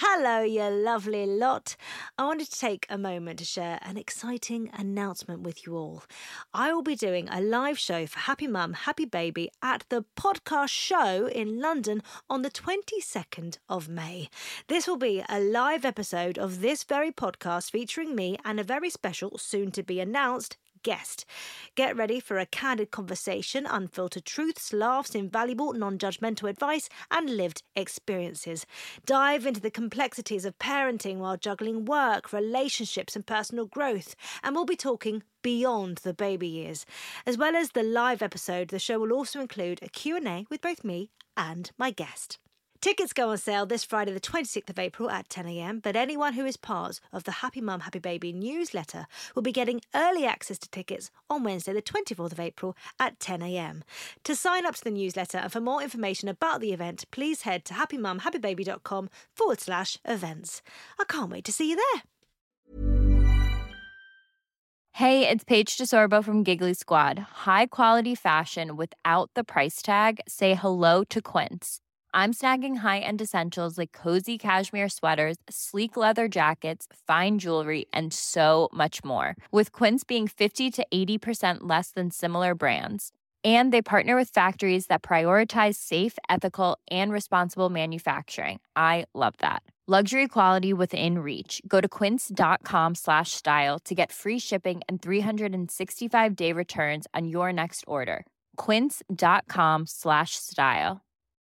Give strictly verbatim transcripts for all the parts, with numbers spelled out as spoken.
Hello, you lovely lot. I wanted to take a moment to share an exciting announcement with you all. I will be doing a live show for Happy Mum, Happy Baby at the Podcast Show in London on the twenty-second of May. This will be a live episode of this very podcast featuring me and a very special, soon-to-be-announced guest. Get ready for a candid conversation, unfiltered truths, laughs, invaluable non-judgmental advice and lived experiences. Dive into the complexities of parenting while juggling work, relationships and personal growth, and we'll be talking beyond the baby years. As well as the live episode, the show will also include a Q and A with both me and my guest. Tickets go on sale this Friday the twenty-sixth of April at ten a.m, but anyone who is part of the Happy Mum, Happy Baby newsletter will be getting early access to tickets on Wednesday the twenty-fourth of April at ten a.m. To sign up to the newsletter and for more information about the event, please head to happymumhappybaby.com forward slash events. I can't wait to see you there. Hey, it's Paige DeSorbo from Giggly Squad. High quality fashion without the price tag. Say hello to Quince. I'm snagging high-end essentials like cozy cashmere sweaters, sleek leather jackets, fine jewelry, and so much more. With Quince being fifty to eighty percent less than similar brands. And they partner with factories that prioritize safe, ethical, and responsible manufacturing. I love that. Luxury quality within reach. Go to quince.com slash style to get free shipping and three sixty-five day returns on your next order. Quince.com slash style.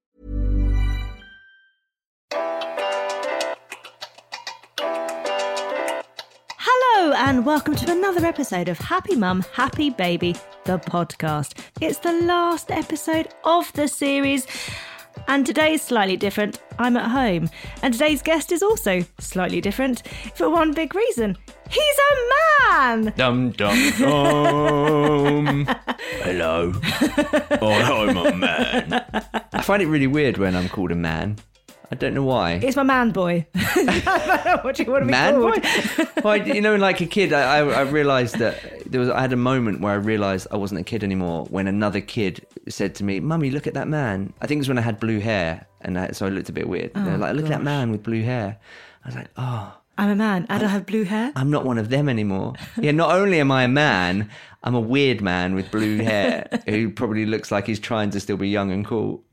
Hello and welcome to another episode of Happy Mum, Happy Baby, the podcast. It's the last episode of the series and today is slightly different. I'm at home and today's guest is also slightly different for one big reason. He's a man! Dum dum dum. Hello. Oh, I'm a man. I find it really weird when I'm called a man. I don't know why. It's my man boy. What do you want to be man called? Boy? Well, you know, like a kid, I, I, I realised that there was. I had a moment where I realised I wasn't a kid anymore when another kid said to me, "Mummy, look at that man." I think it was when I had blue hair, and I, so I looked a bit weird. Oh, They're like, "Look gosh. at that man with blue hair." I was like, "Oh, I'm a man and I have blue hair." I'm not one of them anymore." Yeah, not only am I a man, I'm a weird man with blue hair who probably looks like he's trying to still be young and cool.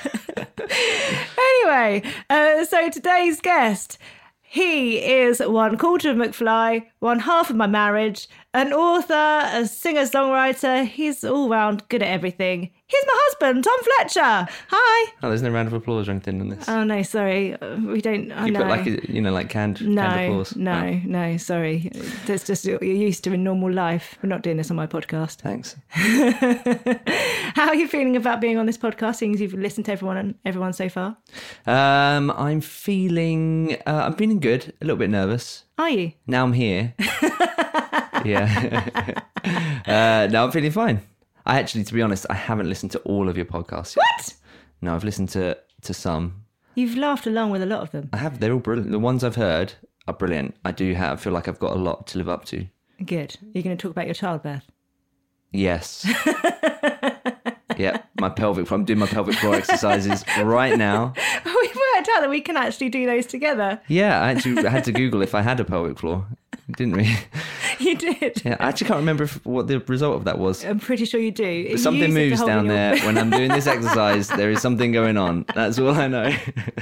Anyway, uh, so today's guest, he is one quarter of McFly, one half of my marriage, an author, a singer-songwriter. He's all round good at everything. He's my husband, Tom Fletcher. Hi. Oh, there's no round of applause or anything on this. Oh no, sorry, uh, we don't. I you know. put like a, you know, like canned, no, canned applause. no, Oh, no. Sorry, that's just what you're used to in normal life. We're not doing this on my podcast. thanks. How are you feeling about being on this podcast? Seeing as you've listened to everyone and everyone so far. Um, I'm feeling, uh, I'm feeling good. A little bit nervous. Are you? Now I'm here. Yeah. uh, now I'm feeling fine. I actually, to be honest, I haven't listened to all of your podcasts yet. What? No, I've listened to to some. You've laughed along with a lot of them. I have. They're all brilliant. The ones I've heard are brilliant. I do have. feel like I've got a lot to live up to. Good. You're going to talk about your childbirth. Yes. Yeah, my pelvic floor. I'm doing my pelvic floor exercises right now. We worked out that we can actually do those together. Yeah, I actually had to Google if I had a pelvic floor. Didn't we? You did. Yeah, I actually can't remember if, what the result of that was. I'm pretty sure you do. You Something use it to moves hold down in your- there when I'm doing this exercise. There is something going on. That's all I know.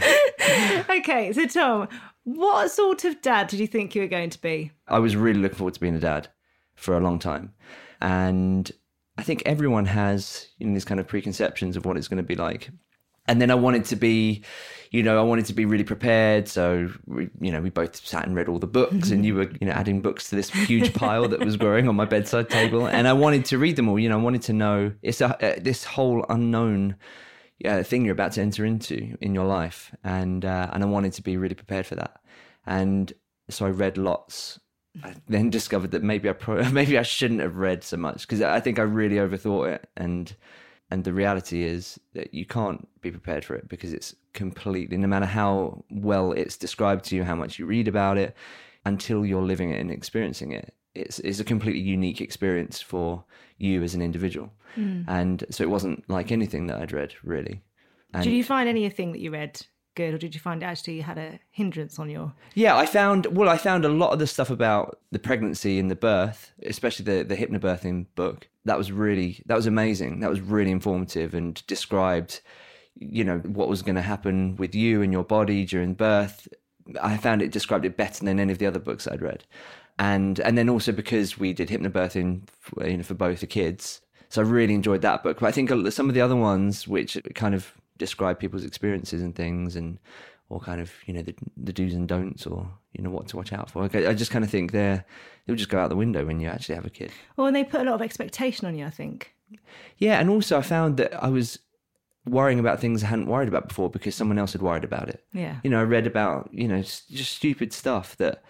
Okay, so Tom, what sort of dad did you think you were going to be? I was really looking forward to being a dad for a long time. And I think everyone has, you know, these kind of preconceptions of what it's going to be like. And then I wanted to be, you know, I wanted to be really prepared. So, we, you know, we both sat and read all the books and you were, you know, adding books to this huge pile that was growing on my bedside table. And I wanted to read them all, you know, I wanted to know, it's a, uh, this whole unknown uh, thing you're about to enter into in your life. And, uh, and I wanted to be really prepared for that. And so I read lots. I then discovered that maybe I pro- maybe I shouldn't have read so much because I think I really overthought it. And And the reality is that you can't be prepared for it because it's completely, no matter how well it's described to you, how much you read about it, until you're living it and experiencing it, it's, it's a completely unique experience for you as an individual. Mm. And so it wasn't like anything that I'd read, really. And did you find anything that you read good, or did you find it actually had a hindrance on your... Yeah, I found, well, I found a lot of the stuff about the pregnancy and the birth, especially the, the hypnobirthing book. That was really, that was amazing. That was really informative and described, you know, what was going to happen with you and your body during birth. I found it described it better than any of the other books I'd read. And and then also because we did hypnobirthing, you know, for both the kids. So I really enjoyed that book. But I think some of the other ones, which kind of describe people's experiences and things, and or kind of, you know, the, the do's and don'ts, or, you know, what to watch out for. I just kind of think they're, they'll just go out the window when you actually have a kid. Well, and they put a lot of expectation on you, I think. Yeah, and also I found that I was worrying about things I hadn't worried about before because someone else had worried about it. Yeah. You know, I read about, you know, just stupid stuff that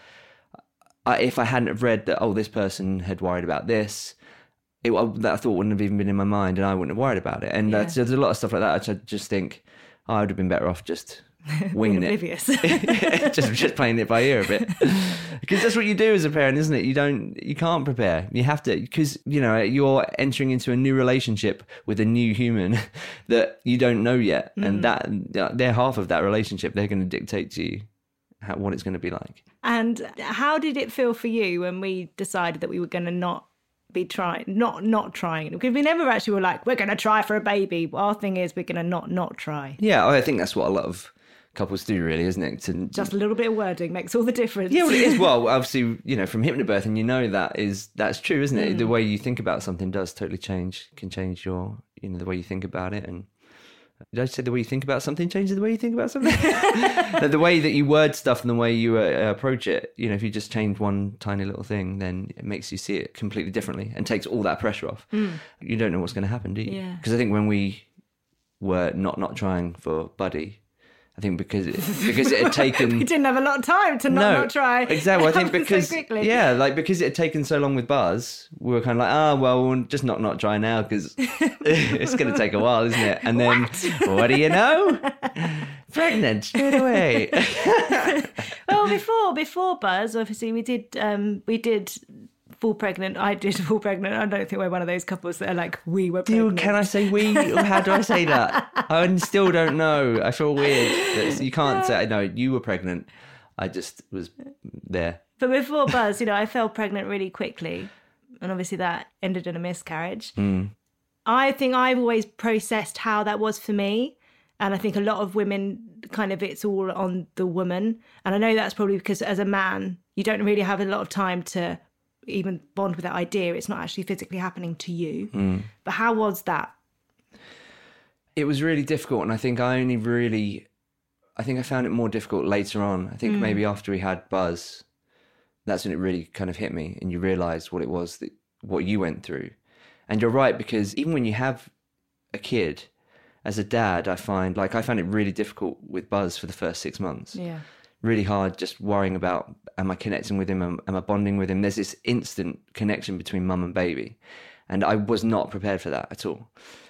I, if I hadn't have read that, oh, this person had worried about this, it, that I thought wouldn't have even been in my mind, and I wouldn't have worried about it. And yeah. that's, there's a lot of stuff like that which I just think, oh, I would have been better off just winging it. just just playing it by ear a bit. Because that's what you do as a parent, isn't it? You don't, you can't prepare. You have to, because, you know, you're entering into a new relationship with a new human that you don't know yet. Mm. And that they're half of that relationship. They're going to dictate to you how, what it's going to be like. And how did it feel for you when we decided that we were going to not be trying, not not trying? Because we never actually were like, we're going to try for a baby. Our thing is we're going to not not try. Yeah, I think that's what a lot of couples do, really, isn't it? To, just a little bit of wording makes all the difference. Yeah, well, it is. Well, obviously, you know, from hypnobirthing, you know that is that's true, isn't it? Mm. The way you think about something does totally change, can change your, you know, the way you think about it. And did I say the way you think about something changes the way you think about something? The way that you word stuff and the way you uh, approach it, you know, if you just change one tiny little thing, then it makes you see it completely differently and takes all that pressure off. Mm. You don't know what's going to happen, do you? Yeah. Because I think when we were not not trying for Buddy, I think because it, because it had taken... we didn't have a lot of time to not, no, not try. Exactly. I think because... so quickly. Yeah, like because it had taken so long with Buzz, we were kind of like, oh, well, we'll just not not try now because it's going to take a while, isn't it? And then, what, what do you know? Pregnant straight away. Well, before before Buzz, obviously, we did um, we did... Full pregnant. I did full pregnant. I don't think we're one of those couples that are like, we were pregnant. Dude, can I say we? Or how do I say that? I still don't know. I feel weird. That you can't say, no, you were pregnant. I just was there. But before Buzz, you know, I fell pregnant really quickly. And obviously that ended in a miscarriage. Mm. I think I've always processed how that was for me. And I think a lot of women, kind of, it's all on the woman. And I know that's probably because as a man, you don't really have a lot of time to even bond with that idea. It's not actually physically happening to you. Mm. But how was that? It was really difficult, and I think I only really I think I found it more difficult later on. I think mm. maybe after we had Buzz, that's when it really kind of hit me, and you realise what it was that what you went through. And you're right, because even when you have a kid, as a dad, I find like I found it really difficult with Buzz for the first six months. Yeah. Really hard, just worrying about, am I connecting with him? Am, am I bonding with him? There's this instant connection between mum and baby. And I was not prepared for that at all.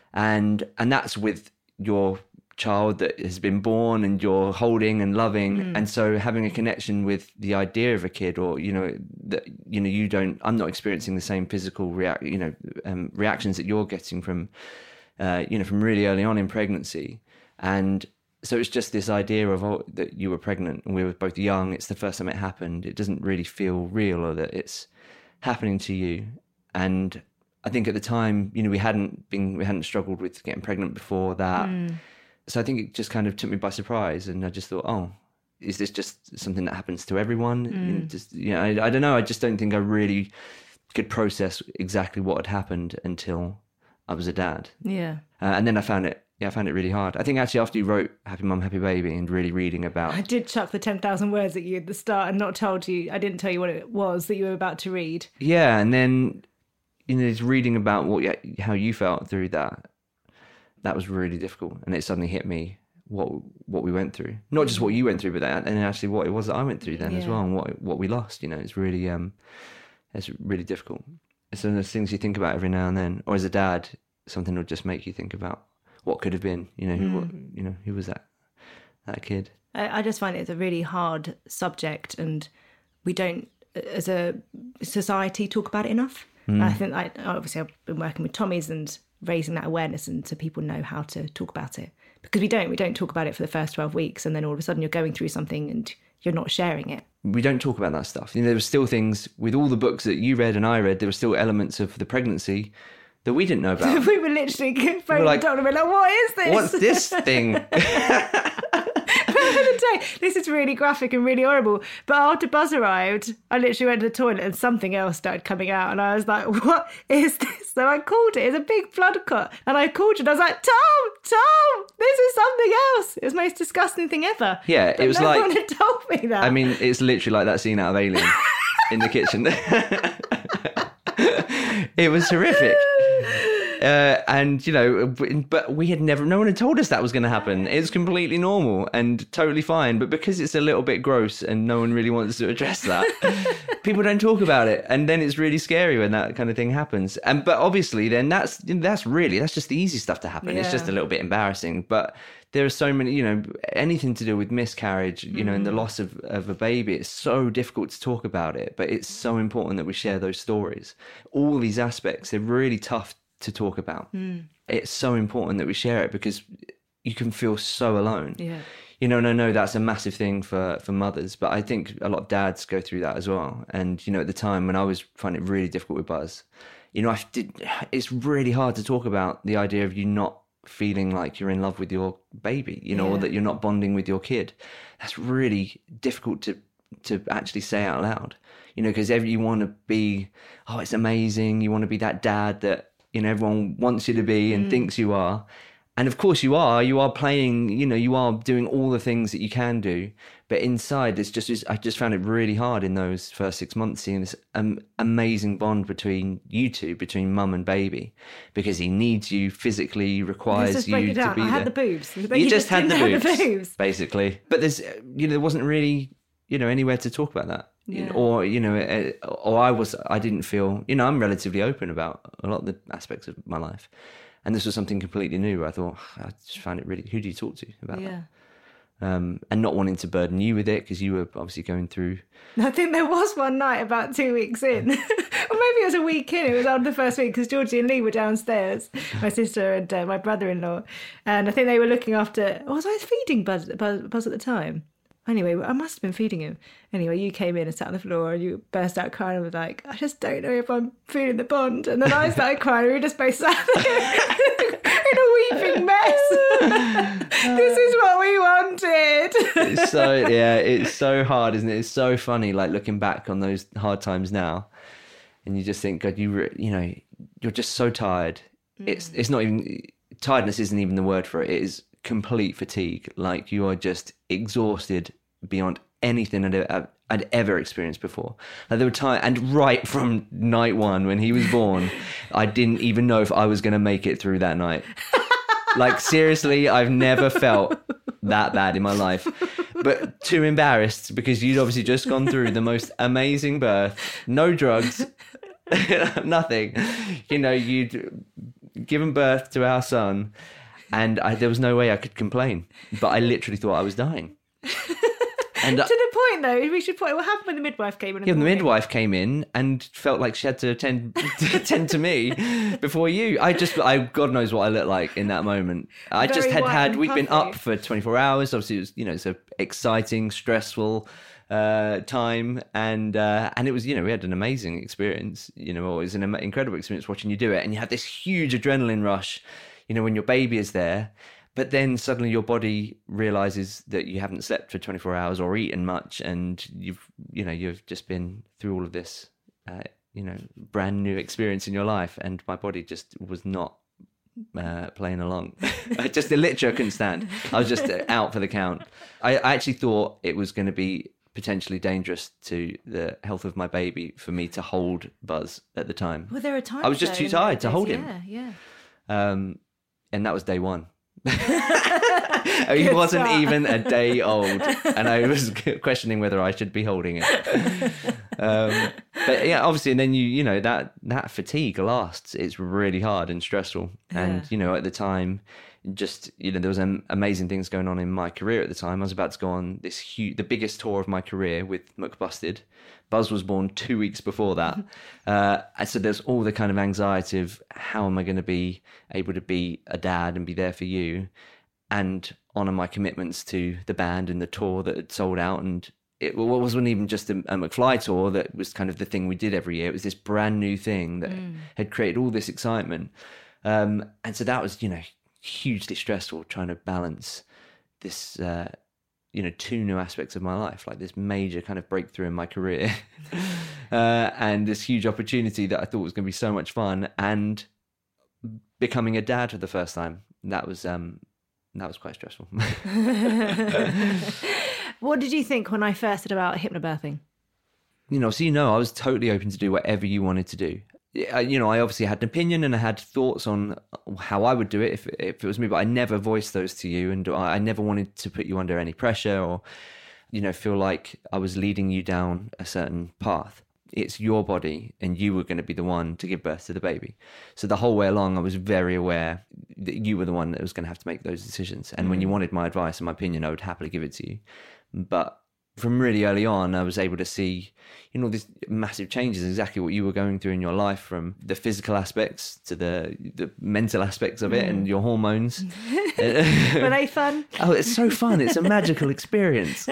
And and that's with your child that has been born and you're holding and loving. Mm. And so having a connection with the idea of a kid, or, you know, that, you know, you don't, I'm not experiencing the same physical react, you know, um, reactions that you're getting from, uh, you know, from really early on in pregnancy. And so it's just this idea of oh, that you were pregnant and we were both young. It's the first time it happened. It doesn't really feel real, or that it's happening to you. And I think at the time, you know, we hadn't been, we hadn't struggled with getting pregnant before that. Mm. So I think it just kind of took me by surprise, and I just thought, oh, is this just something that happens to everyone? Mm. You know, just, you know, I, I don't know. I just don't think I really could process exactly what had happened until I was a dad. Yeah. Uh, and then I found it. Yeah, I found it really hard. I think actually after you wrote Happy Mum, Happy Baby and really reading about... I did chuck the ten thousand words at you at the start and not told you, I didn't tell you what it was that you were about to read. Yeah, and then, you know, just reading about what how you felt through that, that was really difficult. And it suddenly hit me what what we went through. Not just what you went through, but that, and actually what it was that I went through then yeah. as well, and what what we lost, you know. It's really, um, it's really difficult. It's one of those things you think about every now and then. Or as a dad, something will just make you think about what could have been, you know, who, mm. what, you know, who was that, that kid? I, I just find it's a really hard subject, and we don't, as a society, talk about it enough. Mm. And I think, I, obviously, I've been working with Tommy's and raising that awareness, and so people know how to talk about it. because we don't, we don't talk about it for the first twelve weeks. And then all of a sudden you're going through something and you're not sharing it. We don't talk about that stuff. You know, there were still things with all the books that you read and I read, there were still elements of the pregnancy that we didn't know about. We were literally phoning like, the doctor and we're like, what is this? What's this thing? This is really graphic and really horrible. But after Buzz arrived, I literally went to the toilet and something else started coming out. And I was like, what is this? So I called it. It's a big blood clot. And I called you and I was like, Tom, Tom, this is something else. It was the most disgusting thing ever. Yeah, but it was no like... No one had told me that. I mean, it's literally like that scene out of Alien in the kitchen. It was horrific. Uh, and, you know, but we had never, no one had told us that was going to happen. It's completely normal and totally fine. But because it's a little bit gross and no one really wants to address that, people don't talk about it. And then it's really scary when that kind of thing happens. And but obviously then that's, that's really, that's just the easy stuff to happen. Yeah. It's just a little bit embarrassing. But there are so many, you know, anything to do with miscarriage, you mm. know, and the loss of, of a baby, it's so difficult to talk about it. But it's so important that we share those stories. All these aspects, they're really tough to talk about. Mm. It's so important that we share it because you can feel so alone. Yeah. You know, and I know that's a massive thing for, for mothers, but I think a lot of dads go through that as well. And, you know, at the time when I was finding it really difficult with Buzz, you know, I did, it's really hard to talk about the idea of you not feeling like you're in love with your baby, you know, yeah. or that you're not bonding with your kid. That's really difficult to to actually say out loud, you know, because you want to be, oh, it's amazing. You want to be that dad that, you know, everyone wants you to be and mm. thinks you are. And of course you are, you are playing, you know, you are doing all the things that you can do. But inside, it's just, I just found it really hard in those first six months, seeing this um, amazing bond between you two, between mum and baby, because he needs you physically, requires just you break it down. to be I there. had the boobs. You, you just, just had the boobs, the boobs, basically. But there's, you know, there wasn't really, you know, anywhere to talk about that. Yeah. Or, you know, or I was, I didn't feel, you know, I'm relatively open about a lot of the aspects of my life. And this was something completely new. I thought, I just found it really, who do you talk to about yeah. that? Um, and not wanting to burden you with it because you were obviously going through. I think there was one night about two weeks in, or maybe it was a week in. It was on the first week because Georgie and Lee were downstairs, my sister and uh, my brother-in-law. And I think they were looking after, was I feeding Buzz, Buzz, Buzz at the time? Anyway, I must have been feeding him. Anyway, you came in and sat on the floor and you burst out crying and was like, I just don't know if I'm feeling the bond. And then I started crying and we just both sat there in a weeping mess. This is what we wanted. It's so, yeah, it's so hard, isn't it? It's so funny, like looking back on those hard times now. And you just think, God, you, re- you know, you're just so tired. Mm. It's, it's not even, tiredness isn't even the word for it. It is complete fatigue. Like you are just exhausted beyond anything I'd, I'd ever experienced before. Like there were times, and right from night one when he was born, I didn't even know if I was going to make it through that night. Like seriously, I've never felt that bad in my life, but too embarrassed because you'd obviously just gone through the most amazing birth, no drugs, nothing. You know, you'd given birth to our son. And I, there was no way I could complain, but I literally thought I was dying. And to the point, though, we should point. What happened when the midwife came in? Yeah, the midwife came in and felt like she had to attend to attend to me before you. I just, I God knows what I looked like in that moment. I Very just had white had. and We'd been puffy. up for twenty-four hours. Obviously, it was, you know, it's a exciting, stressful uh, time, and uh, and it was, you know, we had an amazing experience. You know, it was an incredible experience watching you do it, and you had this huge adrenaline rush. You know, when your baby is there, but then suddenly your body realizes that you haven't slept for twenty-four hours or eaten much, and you've, you know, you've just been through all of this, uh, you know, brand new experience in your life, and my body just was not uh, playing along. I just the literally I couldn't stand. I was just out for the count. I, I actually thought it was going to be potentially dangerous to the health of my baby for me to hold Buzz at the time. Well, there are times I was just too tired to hold him. Yeah, yeah. Um, And that was day one. He wasn't start. even a day old, and I was questioning whether I should be holding it. Um, but yeah, obviously, and then you, you know, that that fatigue lasts. It's really hard and stressful. Yeah. And you know, at the time, just you know, there was um, amazing things going on in my career at the time. I was about to go on this huge, the biggest tour of my career with McBusted. Buzz was born two weeks before that. Uh, and so there's all the kind of anxiety of how am I going to be able to be a dad and be there for you? and honour my commitments to the band and the tour that had sold out. And it wasn't even just a, a McFly tour that was kind of the thing we did every year. It was this brand new thing that mm. had created all this excitement. Um, and so that was, you know, hugely stressful, trying to balance this, uh, you know, two new aspects of my life, like this major kind of breakthrough in my career uh, and this huge opportunity that I thought was going to be so much fun, and becoming a dad for the first time. That was um, that was quite stressful. What did you think when I first said about hypnobirthing? You know, so you know, I was totally open to do whatever you wanted to do. You know, I obviously had an opinion and I had thoughts on how I would do it if if it was me, but I never voiced those to you, and I never wanted to put you under any pressure or, you know, feel like I was leading you down a certain path. It's your body and you were going to be the one to give birth to the baby. So the whole way along, I was very aware that you were the one that was going to have to make those decisions. And mm. when you wanted my advice and my opinion, I would happily give it to you. But from really early on, I was able to see, you know, these massive changes, exactly what you were going through in your life, from the physical aspects to the the mental aspects of it, mm. and your hormones. Were they fun? Oh, it's so fun. It's a magical experience.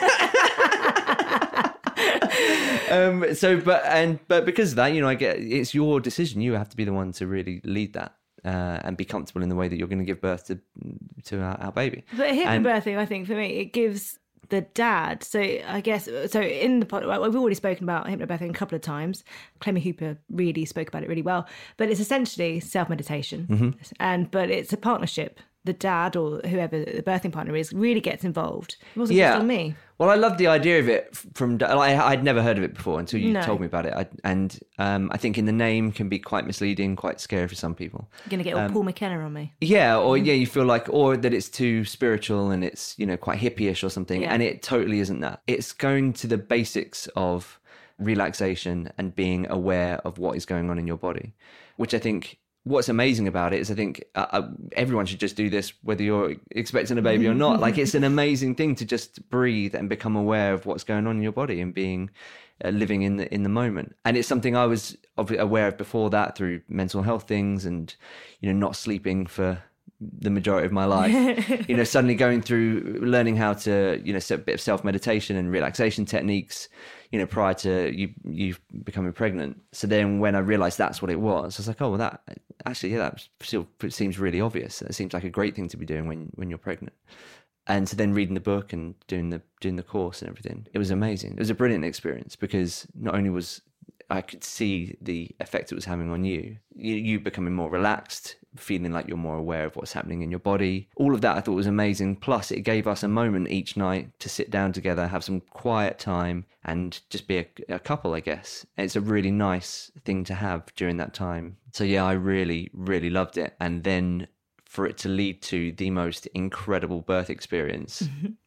um, so, but, and, but because of that, you know, I get, it's your decision. You have to be the one to really lead that. Uh, and be comfortable in the way that you're going to give birth to to our, our baby. But hypnobirthing, I think, for me, it gives the dad, so I guess, so in the pod, we've already spoken about hypnobirthing a couple of times. Clemmy Hooper really spoke about it really well, but it's essentially self-meditation. Mm-hmm. And but it's a partnership. The dad or whoever the birthing partner is really gets involved. It wasn't yeah. just on me. Well, I love the idea of it from, I, I'd never heard of it before until you no. told me about it. I, and um, I think in the name can be quite misleading, quite scary for some people. You're going to get all um, Paul McKenna on me. Yeah, or yeah, you feel like, or that it's too spiritual and it's, you know, quite hippie-ish or something. Yeah. And it totally isn't that. It's going to the basics of relaxation and being aware of what is going on in your body, which I think... What's amazing about it is I think uh, everyone should just do this, whether you're expecting a baby or not. Like, it's an amazing thing to just breathe and become aware of what's going on in your body and being uh, living in the in the moment. And it's something I was aware of before that through mental health things and, you know, not sleeping for the majority of my life. You know, suddenly going through learning how to, you know, set a bit of self-meditation and relaxation techniques, you know, prior to you you becoming pregnant. So then when I realized that's what it was, I was like, oh, well, that actually, yeah, that still seems really obvious. It seems like a great thing to be doing when, when you're pregnant. And so then reading the book and doing the doing the course and everything, it was amazing. It was a brilliant experience because not only was I could see the effect it was having on you, you, you becoming more relaxed, feeling like you're more aware of what's happening in your body. All of that I thought was amazing. Plus, it gave us a moment each night to sit down together, have some quiet time, and just be a, a couple, I guess. It's a really nice thing to have during that time. So yeah, I really, really loved it. And then for it to lead to the most incredible birth experience.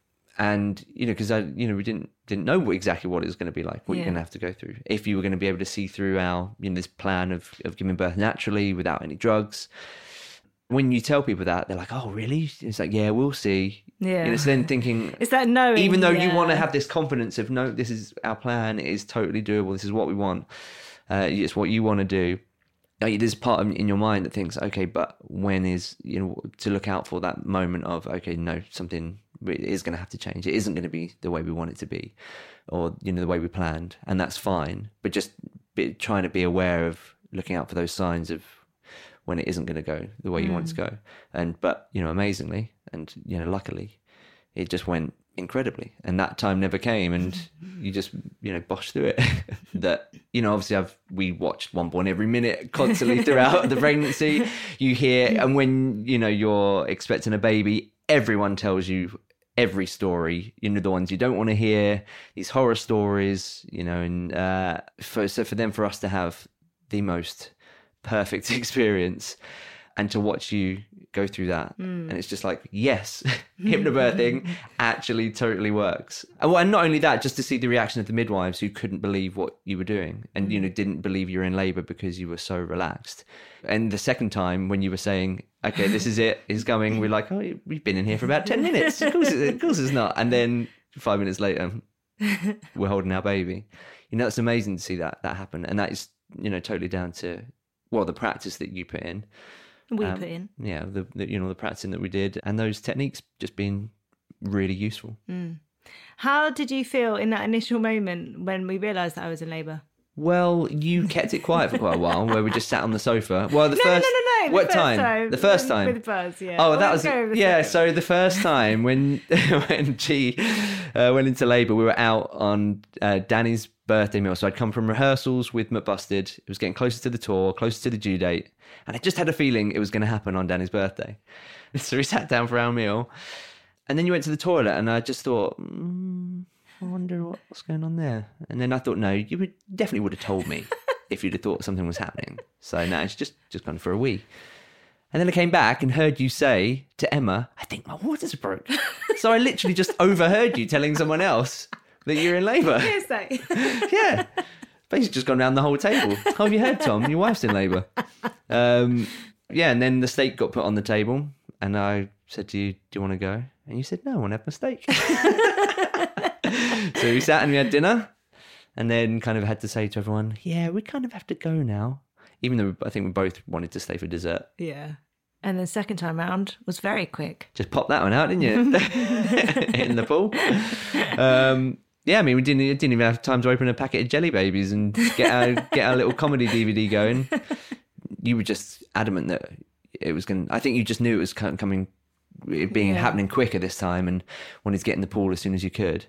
And, you know, because I, you know, we didn't didn't know exactly what it was going to be like, what yeah. you're going to have to go through. If you were going to be able to see through our, you know, this plan of, of giving birth naturally without any drugs. When you tell people that, they're like, oh, really? It's like, yeah, we'll see. Yeah. You know, so then thinking... It's that knowing. Even though yeah. you want to have this confidence of, no, this is our plan. It is totally doable. This is what we want. Uh, it's what you want to do. There's part of in your mind that thinks, okay, but when is, you know, to look out for that moment of, okay, no, something is going to have to change. It isn't going to be the way we want it to be, or, you know, the way we planned, and that's fine. But just be, trying to be aware of looking out for those signs of when it isn't going to go the way you mm. want it to go. And, but, you know, amazingly, and, you know, luckily, it just went incredibly, and that time never came, and you just, you know, bosh through it. That, you know, obviously I've we watched One Born every minute constantly throughout the pregnancy. You hear, and when, you know, you're expecting a baby, everyone tells you every story, you know, the ones you don't want to hear, these horror stories, you know, and uh for so for them, for us to have the most perfect experience and to watch you go through that. Mm. And it's just like, yes, hypnobirthing actually totally works. And, well, and not only that, just to see the reaction of the midwives who couldn't believe what you were doing and, you know, didn't believe you were in labour because you were so relaxed. And the second time when you were saying, okay, this is it, is coming, we're like, oh, we've been in here for about ten minutes. Of course, it, of course it's not. And then five minutes later, we're holding our baby. You know, it's amazing to see that that happen. And that is, you know, totally down to, well, the practice that you put in, We Um, put in. Yeah, the, the you know the practicing that we did, and those techniques just being really useful. Mm. How did you feel in that initial moment when we realised that I was in labour? Well, you kept it quiet for quite a while, where we just sat on the sofa. Well, the No, first no, no, no. what the first time? time? The first time. With Buzz, yeah. Oh, Well, that let's was go with the yeah. second. So the first time when when G uh, went into labour, we were out on uh, Danny's birthday meal. So I'd come from rehearsals with McBusted. It was getting closer to the tour, closer to the due date, and I just had a feeling it was going to happen on Danny's birthday. So we sat down for our meal, and then you went to the toilet, and I just thought, mm, I wonder what, what's going on there. And then I thought, no, you would definitely would have told me if you'd have thought something was happening. So no, it's just just gone for a wee. And then I came back and heard you say to Emma, I think my waters broke. So I literally just overheard you telling someone else that you're in labour. Hearsay. Yeah. Basically just gone around the whole table. Oh, have you heard, Tom? Your wife's in labour. Um, yeah, and then the steak got put on the table and I said to you, do you want to go? And you said, no, I want to have my steak. So we sat and we had dinner and then kind of had to say to everyone, yeah, we kind of have to go now. Even though I think we both wanted to stay for dessert. Yeah. And then second time round was very quick. Just pop that one out, didn't you? In the pool. Um, yeah, I mean, we didn't didn't even have time to open a packet of Jelly Babies and get our get our little comedy D V D going. You were just adamant that it was going. I think you just knew it was coming, it being Yeah. happening quicker this time, and wanted to get in the pool as soon as you could.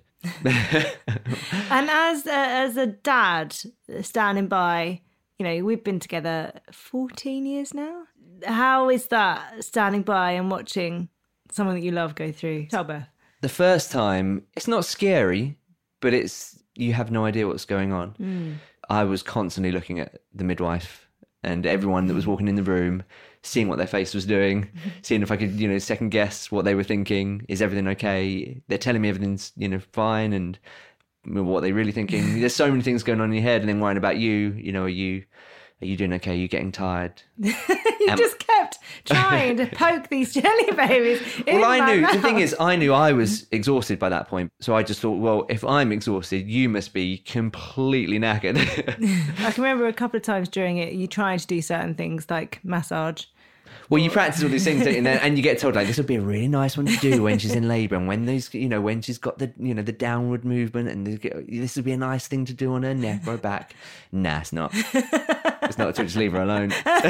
And as a, as a dad standing by, you know, we've been together fourteen years now. How is that, standing by and watching someone that you love go through childbirth? The first time, it's not scary, but it's you have no idea what's going on. Mm. I was constantly looking at the midwife and everyone that was walking in the room, seeing what their face was doing, seeing if I could, you know, second guess what they were thinking. Is everything okay? They're telling me everything's, you know, fine, and what they're really thinking. There's so many things going on in your head, and then worrying about you. You know, are you are you doing okay? Are you getting tired? You Um, just kept trying to poke these Jelly Babies in Well, I my knew mouth. the thing is, I knew I was exhausted by that point. So I just thought, well, if I'm exhausted, you must be completely knackered. I can remember a couple of times during it, you trying to do certain things like massage. Well, you practice all these things, don't you? And, then, and you get told, like, this would be a really nice one to do when she's in labour, and when those, you know, when she's got the, you know, the downward movement, and the, this would be a nice thing to do on her neck or her back. Nah, it's not. It's not. Just leave her alone.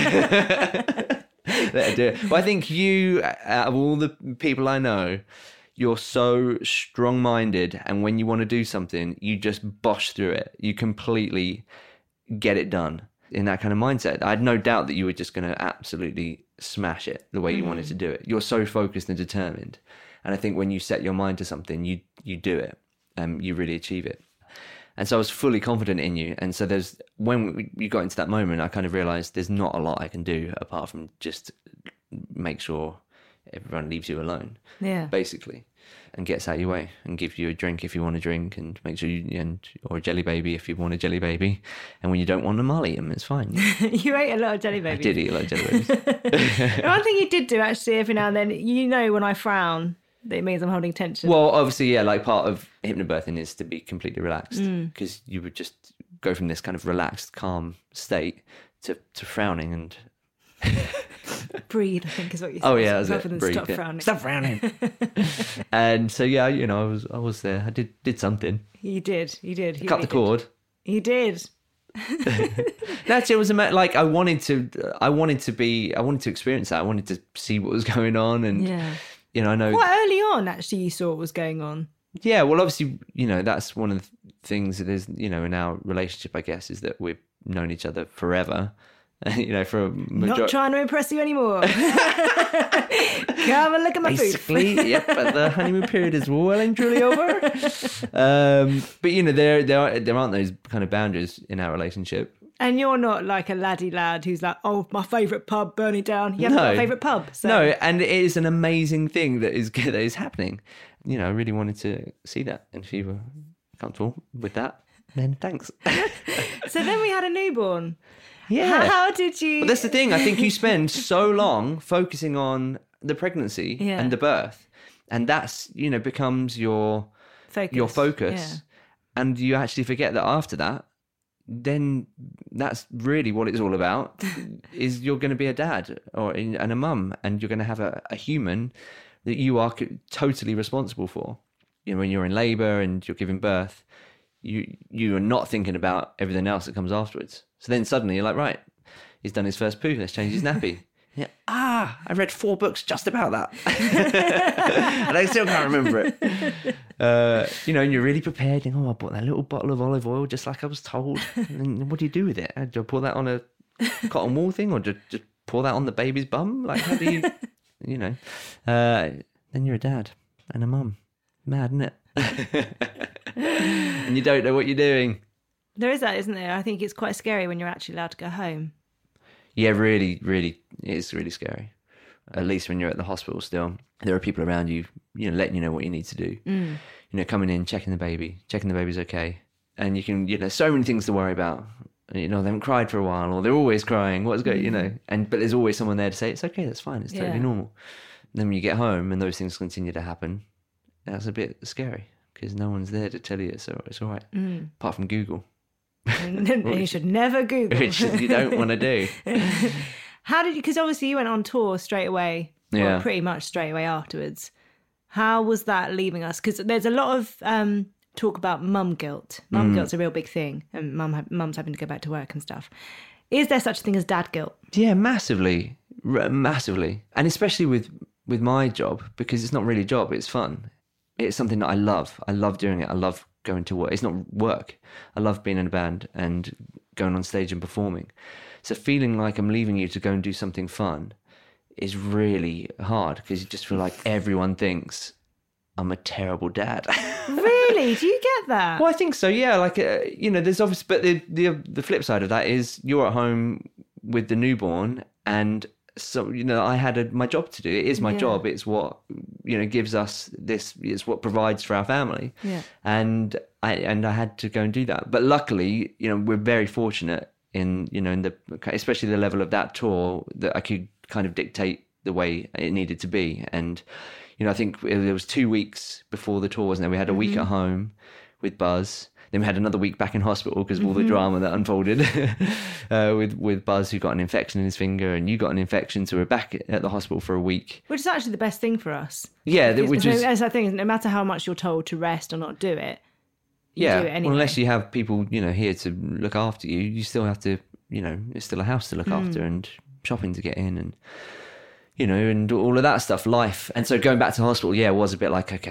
Let her do it. But I think you, out of all the people I know, you're so strong-minded, and when you want to do something, you just bosh through it. You completely get it done. In that kind of mindset, I had no doubt that you were just going to absolutely smash it the way you mm. wanted to do it. You're so focused and determined, and I think when you set your mind to something, you you do it, and you really achieve it. And so I was fully confident in you. And so there's when you got into that moment, I kind of realised there's not a lot I can do apart from just make sure everyone leaves you alone, yeah, basically, and gets out of your way and gives you a drink if you want a drink, and make sure you and or a Jelly Baby if you want a Jelly Baby, and when you don't want them, I'll eat them. It's fine. You ate a lot of Jelly Babies. I did eat a lot of Jelly Babies. One thing you did do actually every now and then, you know, when I frown, that it means I'm holding tension. Well, obviously, yeah, like part of hypnobirthing is to be completely relaxed, because mm. you would just go from this kind of relaxed, calm state to, to frowning and. Breathe, I think is what you said. Oh yeah, that's rather it. than Breathe, stop yeah. frowning. Stop frowning. And so yeah, you know, I was I was there. I did did something. You did, you did. You Cut really the cord. Did. You did. That's it. Was a like I wanted to. I wanted to be. I wanted to experience that. I wanted to see what was going on, and yeah. you know, I know quite early on. Actually, you saw what was going on. Yeah, well, obviously, you know, that's one of the things that is, you know, in our relationship, I guess, is that we've known each other forever. You know, for a major- not trying to impress you anymore. Come and look at my Basically, food. yep. But the honeymoon period is well and truly over. Um, but you know, there there are, there aren't those kind of boundaries in our relationship. And you're not like a laddie lad who's like, oh, my favourite pub burning down. You haven't No. got a favourite pub. So. No, and it is an amazing thing that is that is happening. You know, I really wanted to see that, and if you were comfortable with that, then thanks. So then we had a newborn. Yeah. How, how did you... But that's the thing. I think you spend so long focusing on the pregnancy yeah. and the birth, and that's, you know, becomes your focus. your focus, yeah. and you actually forget that after that, then that's really what it's all about. Is you're going to be a dad or and a mum, and you're going to have a, a human that you are totally responsible for. You know, when you're in labour and you're giving birth, you you are not thinking about everything else that comes afterwards. So then suddenly you're like, right, he's done his first poo, let's change his nappy. Yeah. Ah, I read four books just about that. And I still can't remember it. Uh, you know, and you're really prepared. Think, oh, I bought that little bottle of olive oil just like I was told. And what do you do with it? Do I pour that on a cotton wool thing, or just, just pour that on the baby's bum? Like, how do you, you know? Uh, then you're a dad and a mum. Mad, isn't it? And you don't know what you're doing. There is that, isn't there? I think it's quite scary when you're actually allowed to go home. Yeah, really, really, it's really scary. At least when you're at the hospital still. There are people around you, you know, letting you know what you need to do. Mm. You know, coming in, checking the baby, checking the baby's okay. And you can, you know, so many things to worry about. You know, they haven't cried for a while, or they're always crying. What's going, mm. you know, and but there's always someone there to say, it's okay, that's fine, it's totally yeah. normal. And then when you get home and those things continue to happen, that's a bit scary because no one's there to tell you it's all, it's all right, mm. apart from Google. And you should never Google. Which you don't want to do. How did you, because obviously you went on tour straight away, yeah. or pretty much straight away afterwards. How was that leaving us? Because there's a lot of um, talk about mum guilt. Mum mm. guilt's a real big thing, and mum mum's having to go back to work and stuff. Is there such a thing as dad guilt? Yeah, massively, R- massively. And especially with, with my job, because it's not really a job, it's fun. It's something that I love. I love doing it. I love going to work. It's not work. I love being in a band and going on stage and performing. So feeling like I'm leaving you to go and do something fun is really hard because you just feel like everyone thinks I'm a terrible dad. Really? Do you get that? Well, I think so, yeah. Like, uh, you know, there's obviously, but the, the the flip side of that is you're at home with the newborn, and so, you know, I had a, my job to do. It is my yeah. job. It's what, you know, gives us this, it's what provides for our family. Yeah. And I, and I had to go and do that. But luckily, you know, we're very fortunate in, you know, in the, especially the level of that tour, that I could kind of dictate the way it needed to be. And, you know, I think there was two weeks before the tour, wasn't there? We had a mm-hmm. week at home with Buzz. Then we had another week back in hospital because of all mm-hmm. the drama that unfolded uh, with with Buzz, who got an infection in his finger, and you got an infection, so we're back at the hospital for a week. Which is actually the best thing for us. Yeah, that, which is... As I think, no matter how much you're told to rest or not do it, you yeah, do it anyway. Well, unless you have people, you know, here to look after you, you still have to, you know, it's still a house to look mm. after and shopping to get in and, you know, and all of that stuff, life. And so going back to hospital, yeah, it was a bit like, okay.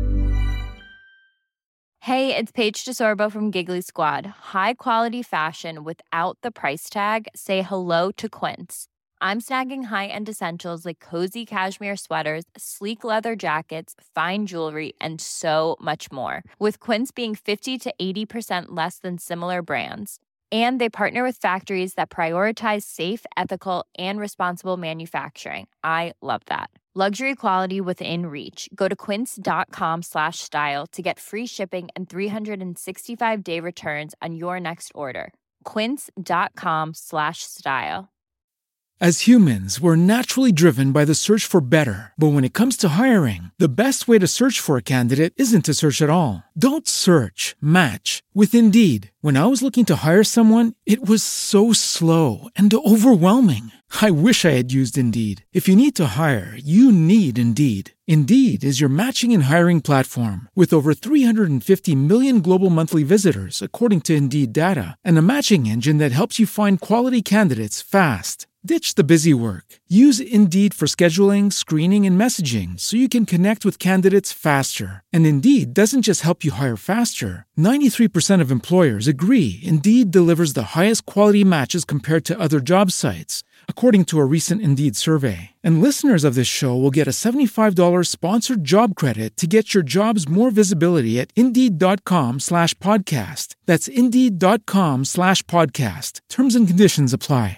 Hey, it's Paige DeSorbo from Giggly Squad. High quality fashion without the price tag. Say hello to Quince. I'm snagging high-end essentials like cozy cashmere sweaters, sleek leather jackets, fine jewelry, and so much more. With Quince being fifty to eighty percent less than similar brands. And they partner with factories that prioritize safe, ethical, and responsible manufacturing. I love that. Luxury quality within reach. Go to quince.com slash style to get free shipping and three sixty-five day returns on your next order. Quince.com slash style. As humans, we're naturally driven by the search for better. But when it comes to hiring, the best way to search for a candidate isn't to search at all. Don't search, match with Indeed. When I was looking to hire someone, it was so slow and overwhelming. I wish I had used Indeed. If you need to hire, you need Indeed. Indeed is your matching and hiring platform with over three hundred fifty million global monthly visitors, according to Indeed data, and a matching engine that helps you find quality candidates fast. Ditch the busy work. Use Indeed for scheduling, screening, and messaging so you can connect with candidates faster. And Indeed doesn't just help you hire faster. ninety-three percent of employers agree Indeed delivers the highest quality matches compared to other job sites, according to a recent Indeed survey. And listeners of this show will get a seventy-five dollars sponsored job credit to get your jobs more visibility at Indeed.com slash podcast. That's Indeed.com slash podcast. Terms and conditions apply.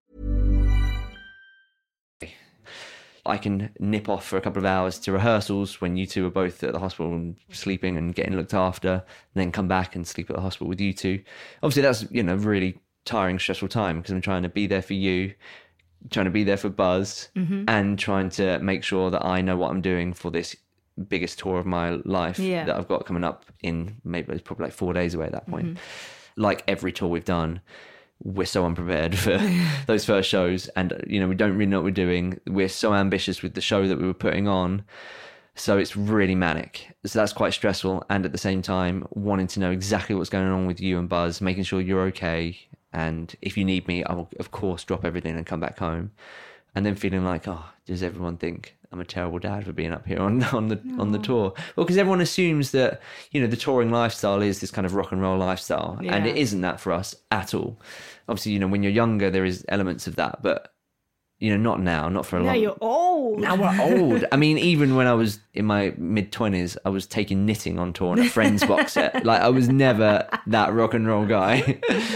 I can nip off for a couple of hours to rehearsals when you two are both at the hospital and sleeping and getting looked after, and then come back and sleep at the hospital with you two. Obviously, that's, you know, really tiring, stressful time because I'm trying to be there for you, trying to be there for Buzz, mm-hmm. and trying to make sure that I know what I'm doing for this biggest tour of my life yeah. that I've got coming up in maybe it's probably like four days away at that point. Mm-hmm. like every tour we've done, we're so unprepared for those first shows, and you know we don't really know what we're doing. We're so ambitious with the show that we were putting on, so it's really manic. So that's quite stressful, and at the same time wanting to know exactly what's going on with you and Buzz, making sure you're okay, and if you need me, I will of course drop everything and come back home. And then feeling like, oh, does everyone think I'm a terrible dad for being up here on on the Aww. on the tour? Well, because everyone assumes that, you know, the touring lifestyle is this kind of rock and roll lifestyle, yeah. and it isn't that for us at all. Obviously, you know, when you're younger, there is elements of that, but you know, not now, not for a now long. Now you're old. Now we're old. I mean, even when I was in my mid twenties, I was taking knitting on tour on a Friends box set. Like I was never that rock and roll guy.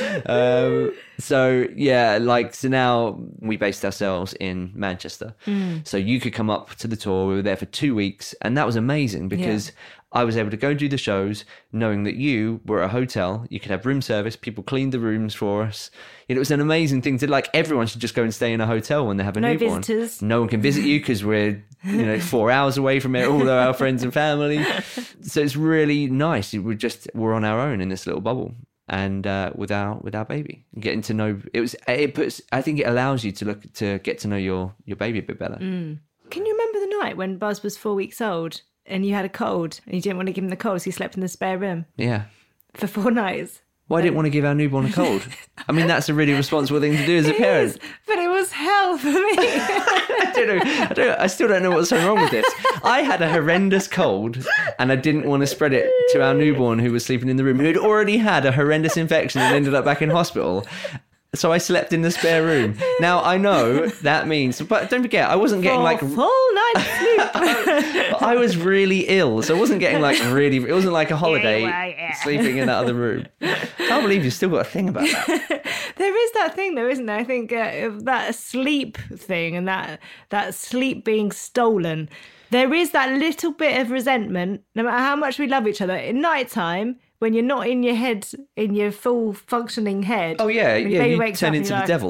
um, so yeah, like so now we based ourselves in Manchester. Mm. So you could come up to the tour. We were there for two weeks, and that was amazing because. Yeah. I was able to go do the shows knowing that you were at a hotel. You could have room service. People cleaned the rooms for us. It was an amazing thing to like. Everyone should just go and stay in a hotel when they have a no newborn. Visitors. No one can visit you because we're you know four hours away from it, all our friends and family. So it's really nice. We're just we're on our own in this little bubble, and uh, with our with our baby, getting to know it was it puts. I think it allows you to look to get to know your your baby a bit better. Mm. Can you remember the night when Buzz was four weeks old? And you had a cold, and you didn't want to give him the cold, so you slept in the spare room. Yeah. For four nights. Well, I didn't want to give our newborn a cold. I mean, that's a really responsible thing to do as a parent. Is, but it was hell for me. I don't know. I, don't, I still don't know what's so wrong with this. I had a horrendous cold, and I didn't want to spread it to our newborn who was sleeping in the room, who had already had a horrendous infection and ended up back in hospital. So I slept in the spare room. Now, I know that means... But don't forget, I wasn't getting, For like... full night's sleep. I was really ill, so I wasn't getting, like, really... It wasn't like a holiday yeah, yeah. sleeping in that other room. I can't believe you've still got a thing about that. There is that thing, though, isn't there? I think uh, that sleep thing and that that sleep being stolen, there is that little bit of resentment, no matter how much we love each other. In nighttime... When you're not in your head, in your full functioning head. Oh, yeah, yeah, you wakes turn up into the like, devil.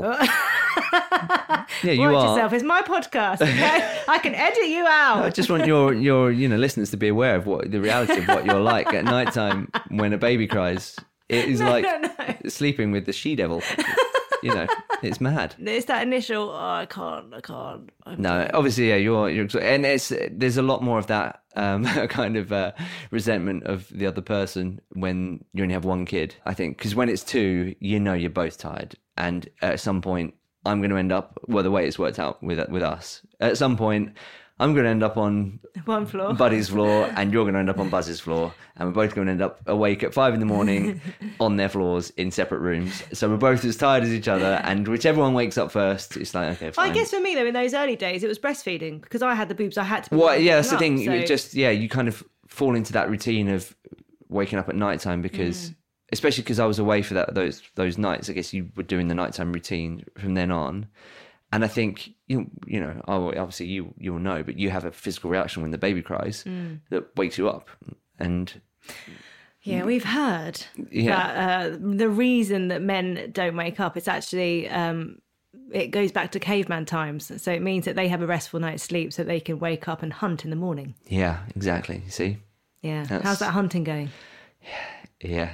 Oh. Yeah, you Watch are. yourself. It's my podcast, okay? I can edit you out. I just want your, your you know, listeners to be aware of what the reality of what you're like at night time when a baby cries. It is no, like no, no. sleeping with the she-devil. You know, it's mad. It's that initial, oh, I can't, I can't. I'm no, tired. Obviously, yeah, you're, you're, and it's there's a lot more of that um, kind of uh, resentment of the other person when you only have one kid. I think because when it's two, you know, you're both tired, and at some point, I'm going to end up. Well, the way it's worked out with with us, at some point. I'm going to end up on one floor, Buddy's floor, and you're going to end up on Buzz's floor, and we're both going to end up awake at five in the morning on their floors in separate rooms. So we're both as tired as each other, and whichever one wakes up first, it's like, okay, fine. I guess for me, though, in those early days, it was breastfeeding, because I had the boobs, I had to be well, yeah, that's the up, thing. So... It just, yeah, you kind of fall into that routine of waking up at nighttime because... Mm. Especially because I was away for that those those nights. I guess you were doing the nighttime routine from then on. And I think, you you know, obviously you, you'll know, but you have a physical reaction when the baby cries mm. that wakes you up. And yeah, we've heard yeah. that uh, the reason that men don't wake up is actually, um, it goes back to caveman times. So it means that they have a restful night's sleep so they can wake up and hunt in the morning. Yeah, exactly. See? Yeah. That's... How's that hunting going? Yeah.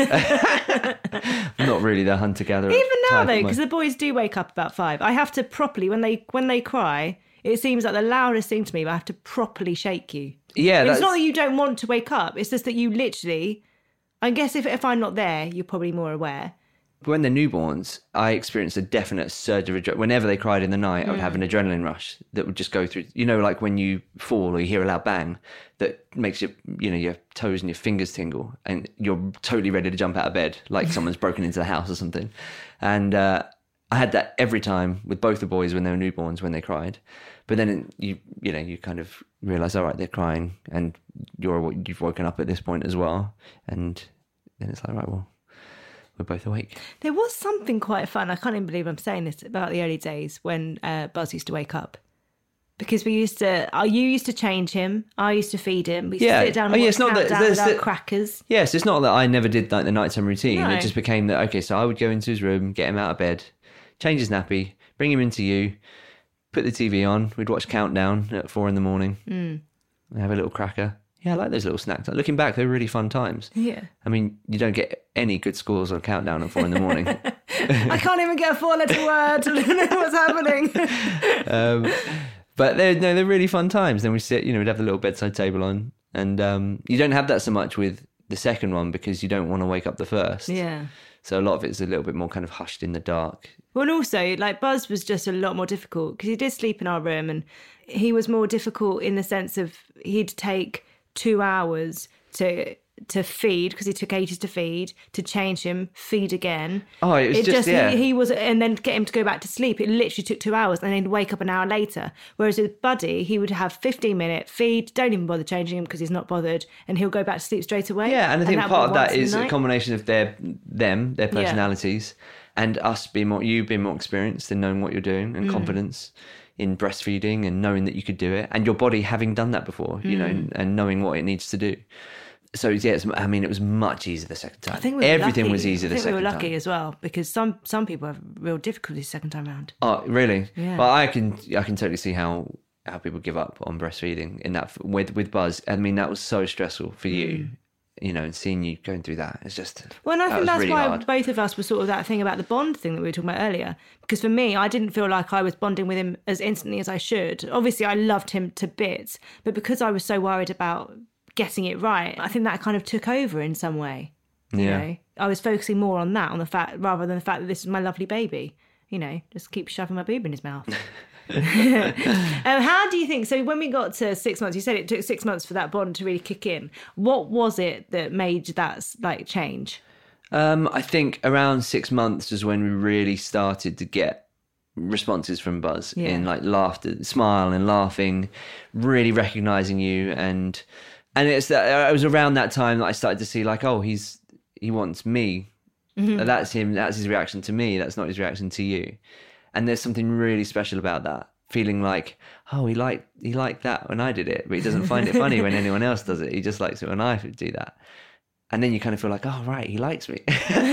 I'm not really the hunter-gatherer. Even now, though, because my... the boys do wake up about five. I have to properly, when they when they cry, it seems like the loudest thing to me, but I have to properly shake you. Yeah, that's... It's not that you don't want to wake up. It's just that you literally... I guess if, if I'm not there, you're probably more aware. When they're newborns, I experienced a definite surge of adrenaline. Whenever they cried in the night, I would have an adrenaline rush that would just go through. You know, like when you fall or you hear a loud bang that makes your, you know, your toes and your fingers tingle, and you're totally ready to jump out of bed, like someone's broken into the house or something. And uh, I had that every time with both the boys when they were newborns, when they cried. But then you, you know, you kind of realise, all right, they're crying, and you're you've woken up at this point as well, and then it's like, right, well. We're both awake. There was something quite fun. I can't even believe I'm saying this about the early days when uh, Buzz used to wake up, because we used to. Uh, you used to change him. I used to feed him. We used yeah. to sit down and oh, watch yeah, it's not that, Countdown without that, crackers. Yes, it's not that I never did like the nighttime routine. No. It just became that. Okay, so I would go into his room, get him out of bed, change his nappy, bring him into you, put the T V on. We'd watch Countdown at four in the morning. Mm. Have a little cracker. Yeah, I like those little snacks. Like, looking back, they were really fun times. Yeah. I mean, you don't get any good scores on Countdown at four in the morning. I can't even get a four-letter word. I don't know what's happening. um, but they're, no, they're really fun times. Then we sit, you know, we'd have the little bedside table on. And um, you don't have that so much with the second one because you don't want to wake up the first. Yeah. So a lot of it's a little bit more kind of hushed in the dark. Well, and also, like, Buzz was just a lot more difficult because he did sleep in our room, and he was more difficult in the sense of he'd take two hours to to feed because he took ages to feed, to change him, feed again. Oh, it was it just, just yeah. he, he was, and then get him to go back to sleep. It literally took two hours, and then he'd wake up an hour later. Whereas with Buddy, he would have fifteen minute feed, don't even bother changing him because he's not bothered, and he'll go back to sleep straight away. Yeah, and I think that part of once that in is the a night. combination of their them, their Yeah. personalities, and us being more, you being more experienced and knowing what you're doing, and Mm. confidence in breastfeeding and knowing that you could do it, and your body having done that before, you know, Mm. and, and knowing what it needs to do. So yeah, it's, I mean, it was much easier the second time. I think we were everything lucky. was easier the I think second we were lucky time. as well because some some people have real difficulties second time round. Oh, really? Yeah. Well, I can I can totally see how how people give up on breastfeeding in that with with Buzz. I mean, that was so stressful for you, Mm. you know, and seeing you going through that. It's just Well, and I that think was that's really why hard. both of us were sort of that thing about the bond thing that we were talking about earlier. Because for me, I didn't feel like I was bonding with him as instantly as I should. Obviously, I loved him to bits, but because I was so worried about getting it right, I think that kind of took over in some way. You Yeah. know, I was focusing more on that, on the fact rather than the fact that this is my lovely baby. You know, just keep shoving my boob in his mouth. um, how do you think? So when we got to six months, you said it took six months for that bond to really kick in. What was it that made that like change? Um, I think around six months was when we really started to get responses from Buzz Yeah. in like laughter, smile and laughing, really recognizing you. And, and it's that it was around that time that I started to see like, oh, he's, he wants me. Mm-hmm. That's him. That's his reaction to me. That's not his reaction to you. And there's something really special about that. Feeling like, oh, he liked he liked that when I did it, but he doesn't find it funny when anyone else does it. He just likes it when I do that. And then you kind of feel like, oh, right, he likes me.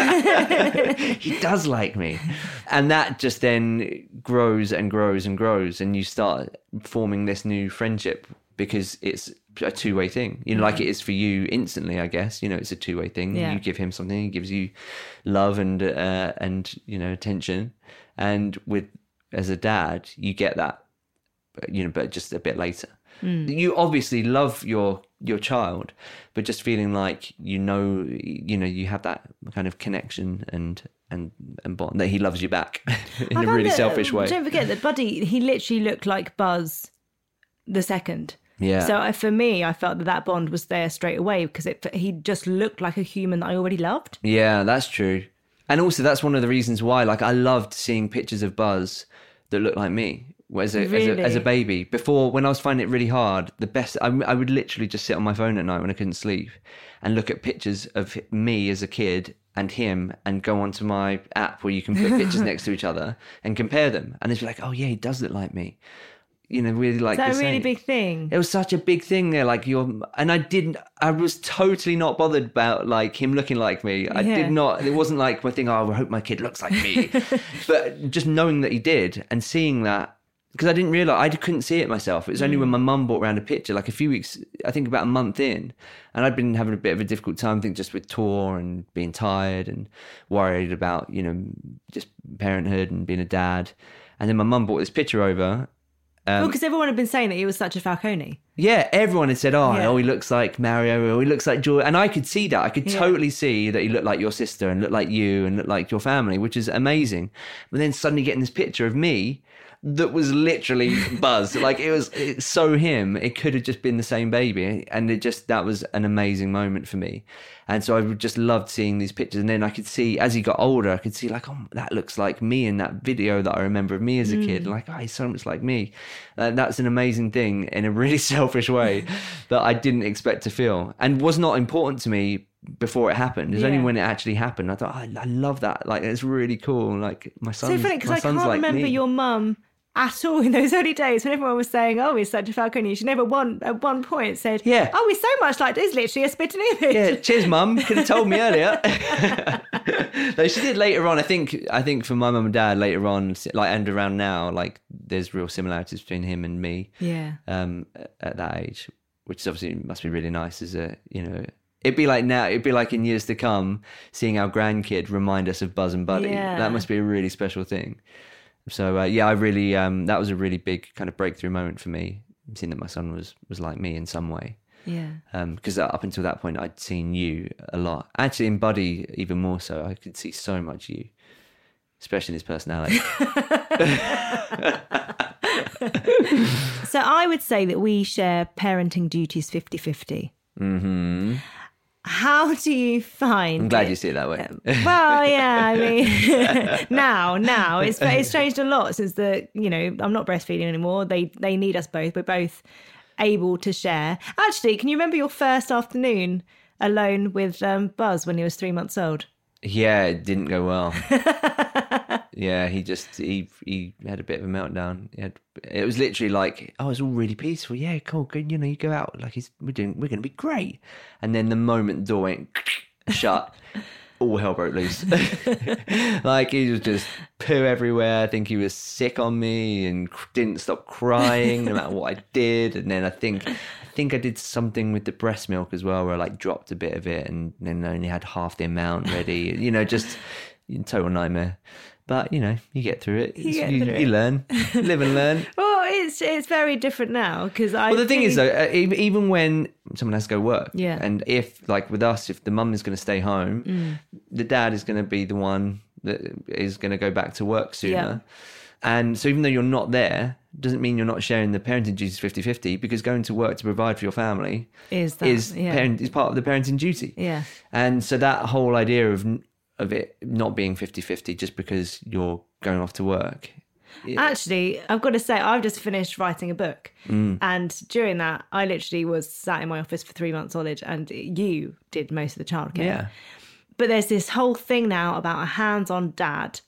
He does like me. And that just then grows and grows and grows. And you start forming this new friendship because it's a two-way thing. You know, like it is for you instantly, I guess. You know, it's a two-way thing. Yeah. You give him something, he gives you love and, uh, and you know, attention. And with as a dad, you get that, you know, but just a bit later. Mm. You obviously love your your child, but just feeling like you know, you know, you have that kind of connection and and and bond that he loves you back in I a found really that- selfish way. Don't forget that Buddy, he literally looked like Buzz the second. Yeah. So I, for me, I felt that that bond was there straight away because it, he just looked like a human that I already loved. Yeah, that's true. And also, that's one of the reasons why, like, I loved seeing pictures of Buzz that looked like me as a, Really? as a, as a baby. Before, when I was finding it really hard, the best, I, I would literally just sit on my phone at night when I couldn't sleep and look at pictures of me as a kid and him and go onto my app where you can put pictures next to each other and compare them. And it's like, oh, yeah, he does look like me. You know, really like Is that the a really same. big thing? It was such a big thing there, like you're, and I didn't, I was totally not bothered about like him looking like me. I Yeah. did not, it wasn't like my thing, oh, I hope my kid looks like me. But just knowing that he did and seeing that, because I didn't realise, I couldn't see it myself. It was only when my mum brought around a picture, like a few weeks, I think about a month in, and I'd been having a bit of a difficult time, I think just with tour and being tired and worried about, you know, just parenthood and being a dad. And then my mum brought this picture over. Um, well, because everyone had been saying that he was such a Falcone. Yeah, everyone had said, oh, Yeah. oh, he looks like Mario, or he looks like Joy. And I could see that. I could Yeah. totally see that he looked like your sister and looked like you and looked like your family, which is amazing. But then suddenly getting this picture of me that was literally Buzz. Like, it was it's so him. It could have just been the same baby. And it just, that was an amazing moment for me. And so I just loved seeing these pictures. And then I could see, as he got older, I could see like, oh, that looks like me in that video that I remember of me as a kid. Like, oh, he's so much like me. And that's an amazing thing in a really selfish way that I didn't expect to feel and was not important to me before it happened. It was only Yeah. when it actually happened. I thought, oh, I, I love that. Like, it's really cool. Like, my son, So funny because my I son's can't like remember me. your mum at all in those early days when everyone was saying, oh, he's such a Falcone. She never one at one point said, Yeah. oh, he's so much like, he's literally a spitting image. Yeah, cheers, mum. Could have told me earlier. No, she did later on. I think. I think for my mum and dad later on, like and around now, like there's real similarities between him and me. Yeah. Um, at that age, which is obviously must be really nice as a, you know, it'd be like now, it'd be like in years to come, seeing our grandkid remind us of Buzz and Buddy. Yeah. That must be a really special thing. So uh, yeah, I really, um, that was a really big kind of breakthrough moment for me, seeing that my son was, was like me in some way. Yeah. Because um, up until that point, I'd seen you a lot. Actually, in Buddy, even more so. I could see so much you, especially in his personality. So I would say that we share parenting duties fifty-fifty. Mm-hmm. How do you find I'm glad it? you see it that way. Well, yeah, I mean, now, now it's it's changed a lot since the, you know, I'm not breastfeeding anymore. They they need us both. We're both able to share. Actually, can you remember your first afternoon alone with um, Buzz when he was three months old? Yeah, it didn't go well. Yeah, he just he he had a bit of a meltdown. He had, it was literally like, oh, it's all really peaceful. Yeah, cool, good. You know, you go out like he's we're doing we're going to be great. And then the moment the door went shut, all hell broke loose. Like he was just poo everywhere. I think he was sick on me and didn't stop crying no matter what I did. And then I think I think I did something with the breast milk as well, where I like dropped a bit of it and then I only had half the amount ready. You know, just total nightmare. But, you know, you get through it. You, You, get you, through you it. learn. Live and learn. Well, it's it's very different now because I. Well, the thing do- is, though, uh, e- even when someone has to go work, Yeah. and if, like with us, if the mum is going to stay home, Mm. the dad is going to be the one that is going to go back to work sooner. Yeah. And so even though you're not there, doesn't mean you're not sharing the parenting duties fifty-fifty, because going to work to provide for your family is that is, yeah. parent, is part of the parenting duty. Yeah. And so that whole idea of of it not being fifty-fifty just because you're going off to work. Actually, I've got to say, I've just finished writing a book. Mm. And during that, I literally was sat in my office for three months college and you did most of the childcare. Yeah. But there's this whole thing now about a hands-on dad.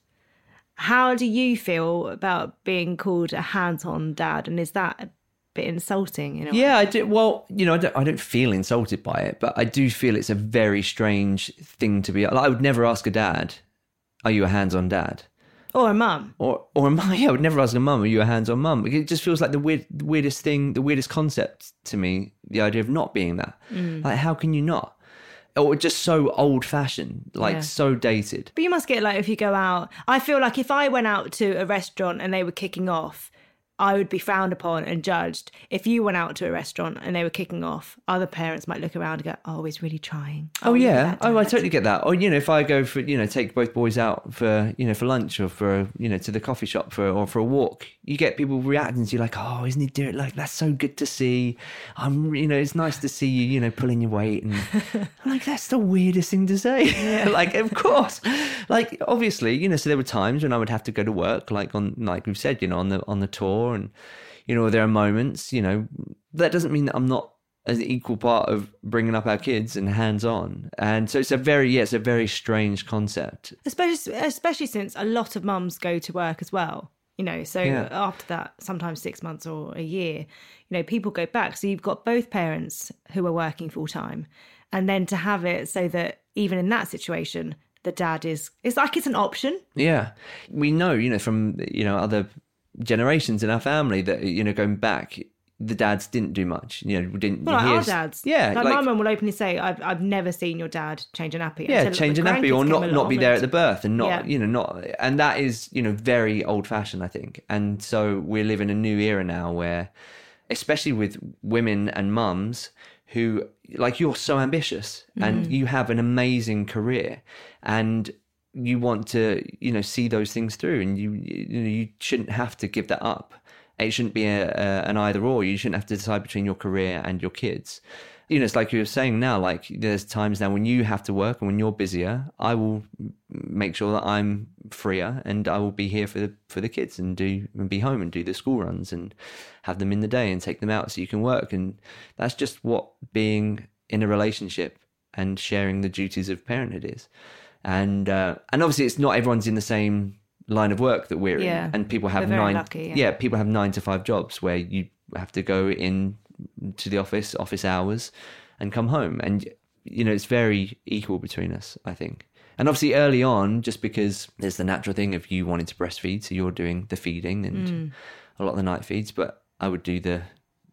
How do you feel about being called a hands-on dad? And is that a bit insulting? You know? Yeah, I do. Well, you know, I don't, I don't feel insulted by it, but I do feel it's a very strange thing to be. Like, I would never ask a dad, "Are you a hands-on dad?" Or a mum. Or, or am I? Yeah, I would never ask a mum, "Are you a hands-on mum?" It just feels like the weird, the weirdest thing, the weirdest concept to me. The idea of not being that. Mm. Like, how can you not? Or just so old-fashioned, like Yeah. so dated. But you must get like, if you go out, I feel like if I went out to a restaurant and they were kicking off, I would be frowned upon and judged. If you went out to a restaurant and they were kicking off, other parents might look around and go, "Oh, he's really trying." Oh, look at yeah. that Oh, I dad." totally get that. Or, you know, if I go for, you know, take both boys out for, you know, for lunch or for, you know, to the coffee shop for, or for a walk, you get people reacting to you like, "Oh, isn't he doing it? Like, that's so good to see. I'm, you know, it's nice to see you, you know, pulling your weight." And I'm like, that's the weirdest thing to say. Like, of course. Like, obviously, you know, so there were times when I would have to go to work, like on, like we've said, you know, on the, on the tour, and, you know, there are moments, you know, that doesn't mean that I'm not an equal part of bringing up our kids and hands-on. And so it's a very, yeah, it's a very strange concept. Especially, especially since a lot of mums go to work as well. You know, so Yeah. after that, sometimes six months or a year, you know, people go back. So you've got both parents who are working full time. And then to have it so that even in that situation, the dad is, it's like it's an option. Yeah. We know, you know, from, you know, other generations in our family that, you know, going back, the dads didn't do much. You know, we didn't Well, like hear- our dads. Yeah. Like, my mum will openly say, I've, I've never seen your dad change a nappy. Yeah, until change the a nappy or grandkids not came not be along there and- at the birth and not, Yeah. you know, not, and that is, you know, very old fashioned, I think. And so we live in a new era now where, especially with women and mums who, like, you're so ambitious and Mm. you have an amazing career and you want to, you know, see those things through, and you, you know, you shouldn't have to give that up. It shouldn't be a, a, an either or. You shouldn't have to decide between your career and your kids. You know, it's like you were saying now, like there's times now when you have to work and when you're busier, I will make sure that I'm freer and I will be here for the, for the kids and do and be home and do the school runs and have them in the day and take them out so you can work. And that's just what being in a relationship and sharing the duties of parenthood is. And uh, and obviously it's not everyone's in the same line of work that we're Yeah. in, and people have We're very nine lucky, yeah. people have nine to five jobs where you have to go in to the office office hours and come home, and you know it's very equal between us, I think. And obviously early on, just because there's the natural thing of you wanting to breastfeed, so you're doing the feeding and Mm. a lot of the night feeds, but I would do the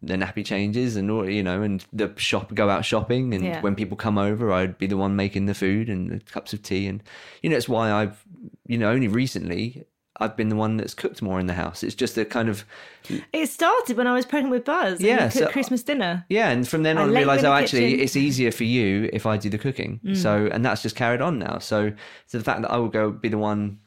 the nappy changes and all, you know, and the shop, go out shopping. And Yeah. when people come over, I'd be the one making the food and the cups of tea. And, you know, it's why I've, you know, only recently I've been the one that's cooked more in the house. It's just a kind of... It started when I was pregnant with Buzz. Yeah, And we cooked so- Christmas dinner. Yeah, and from then I on I late realised, in oh, the actually, kitchen. it's easier for you if I do the cooking. Mm. So, and that's just carried on now. So, so the fact that I will go be the one,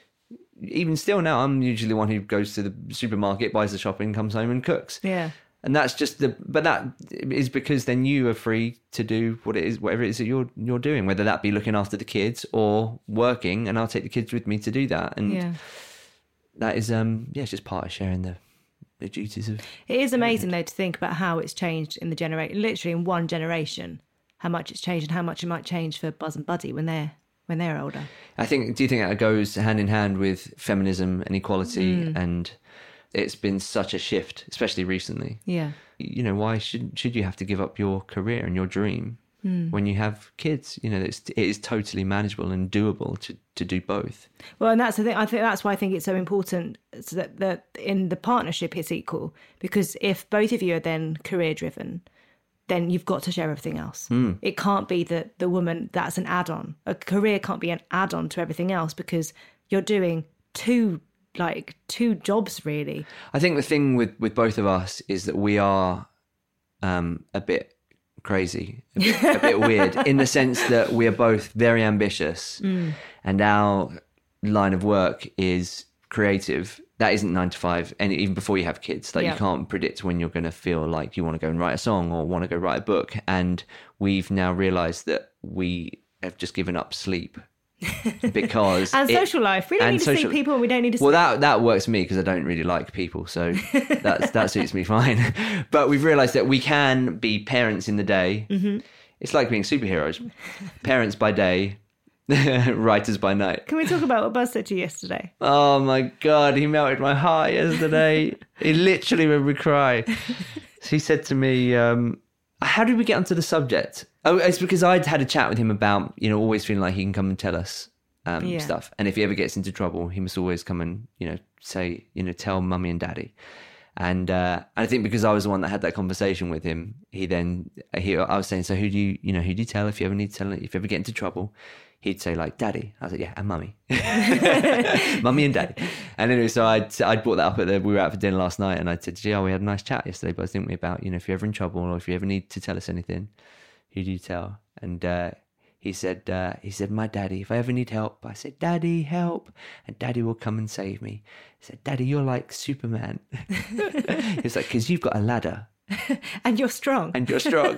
even still now, I'm usually the one who goes to the supermarket, buys the shopping, comes home and cooks. Yeah. And that's just the, but that is because then you are free to do what it is, whatever it is that you're you're doing, whether that be looking after the kids or working, and I'll take the kids with me to do that. And Yeah. that is, um, yeah, it's just part of sharing the, the duties of. It is amazing, though, to think about how it's changed in the generation, literally in one generation, how much it's changed and how much it might change for Buzz and Buddy when they're when they're older. I think, do you think that goes hand in hand with feminism and equality? Mm. And it's been such a shift, especially recently. Yeah. You know, why should should you have to give up your career and your dream Mm. when you have kids? You know, it's, it is totally manageable and doable to, to do both. Well, and that's the thing. I think that's why I think it's so important so that, that in the partnership it's equal. Because if both of you are then career driven, then you've got to share everything else. Mm. It can't be that the woman that's an add-on. A career can't be an add-on to everything else because you're doing two like two jobs really. I think the thing with, with both of us is that we are um, a bit crazy, a bit, a bit weird in the sense that we are both very ambitious Mm. and our line of work is creative. That isn't nine to five, and even before you have kids, like Yeah. you can't predict when you're going to feel like you want to go and write a song or want to go write a book. And we've now realised that we have just given up sleep because And it- social life. We don't and need to social- see people and we don't need to well, see... that that works for me because I don't really like people, so that's, that suits me fine. But we've realised that we can be parents in the day. Mm-hmm. It's like being superheroes. Parents by day, writers by night. Can we talk about what Buzz said to you yesterday? Oh my God, he melted my heart yesterday. He literally made me cry. He said to me, um, how did we get onto the subject? Oh, it's because I'd had a chat with him about, you know, always feeling like he can come and tell us um, Yeah. stuff. And if he ever gets into trouble, he must always come and, you know, say, you know, tell mummy and daddy. And uh, I think because I was the one that had that conversation with him, he then, he, I was saying, so who do you, you know, who do you tell if you ever need to tell, if you ever get into trouble? He'd say like, daddy. I was like, yeah, and mummy. Mummy and daddy. And anyway, so I'd, I'd brought that up at the, we were out for dinner last night and I said, gee, oh, we had a nice chat yesterday, but didn't we, about, you know, if you're ever in trouble or if you ever need to tell us anything, who do you tell? And uh, he said, uh, he said, my daddy, if I ever need help, I said, daddy, help. And daddy will come and save me. He said, daddy, you're like Superman. He was like, because you've got a ladder And you're strong. and you're strong.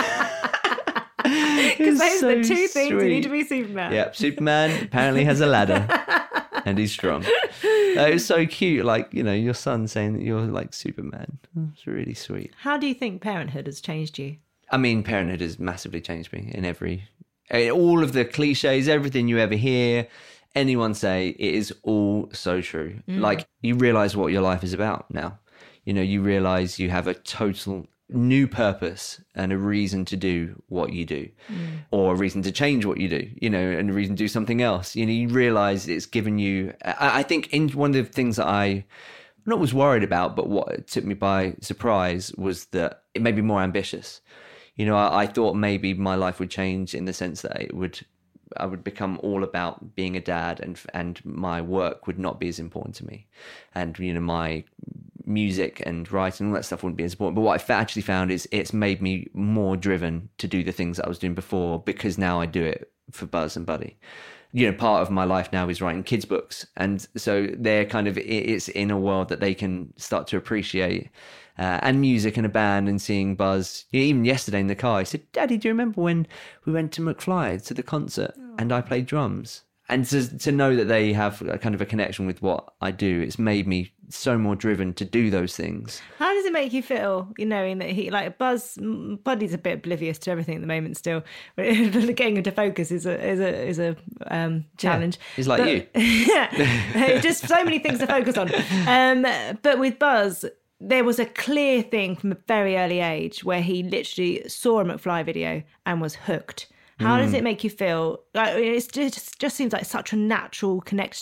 Because those so are the two things you sweet. need to be Superman. Yep, Superman apparently has a ladder and he's strong. Uh, it was so cute, like, you know, your son saying that you're like Superman. It's really sweet. How do you think parenthood has changed you? I mean, parenthood has massively changed me in every, in all of the cliches, everything you ever hear anyone say, it is all so true. Mm. Like, you realise what your life is about now. You know, you realise you have a total new purpose and a reason to do what you do, mm. or a reason to change what you do, you know, and a reason to do something else. You know, you realise it's given you, I, I think in one of the things that I not was worried about, but what took me by surprise was that it made me more ambitious. You know, I, I thought maybe my life would change in the sense that it would, I would become all about being a dad, and and my work would not be as important to me, and you know, my music and writing and all that stuff wouldn't be as important. But what I've actually found is it's made me more driven to do the things that I was doing before, because now I do it for Buzz and Buddy. You know, part of my life now is writing kids' books, and so they're kind of, it's in a world that they can start to appreciate. Uh, and music and a band, and seeing Buzz. You know, even yesterday in the car, he said, "Daddy, do you remember when we went to McFly to the concert oh. and I played drums?" And to to know that they have a kind of a connection with what I do, it's made me so more driven to do those things. How does it make you feel, you knowing that he, like Buzz, Buddy's a bit oblivious to everything at the moment still. Getting him to focus is a is a is a um, challenge. Yeah, he's like but, you. Yeah, just so many things to focus on. Um, but with Buzz, there was a clear thing from a very early age where he literally saw a McFly video and was hooked. How mm. does it make you feel? Like, it just, just seems like such a natural connection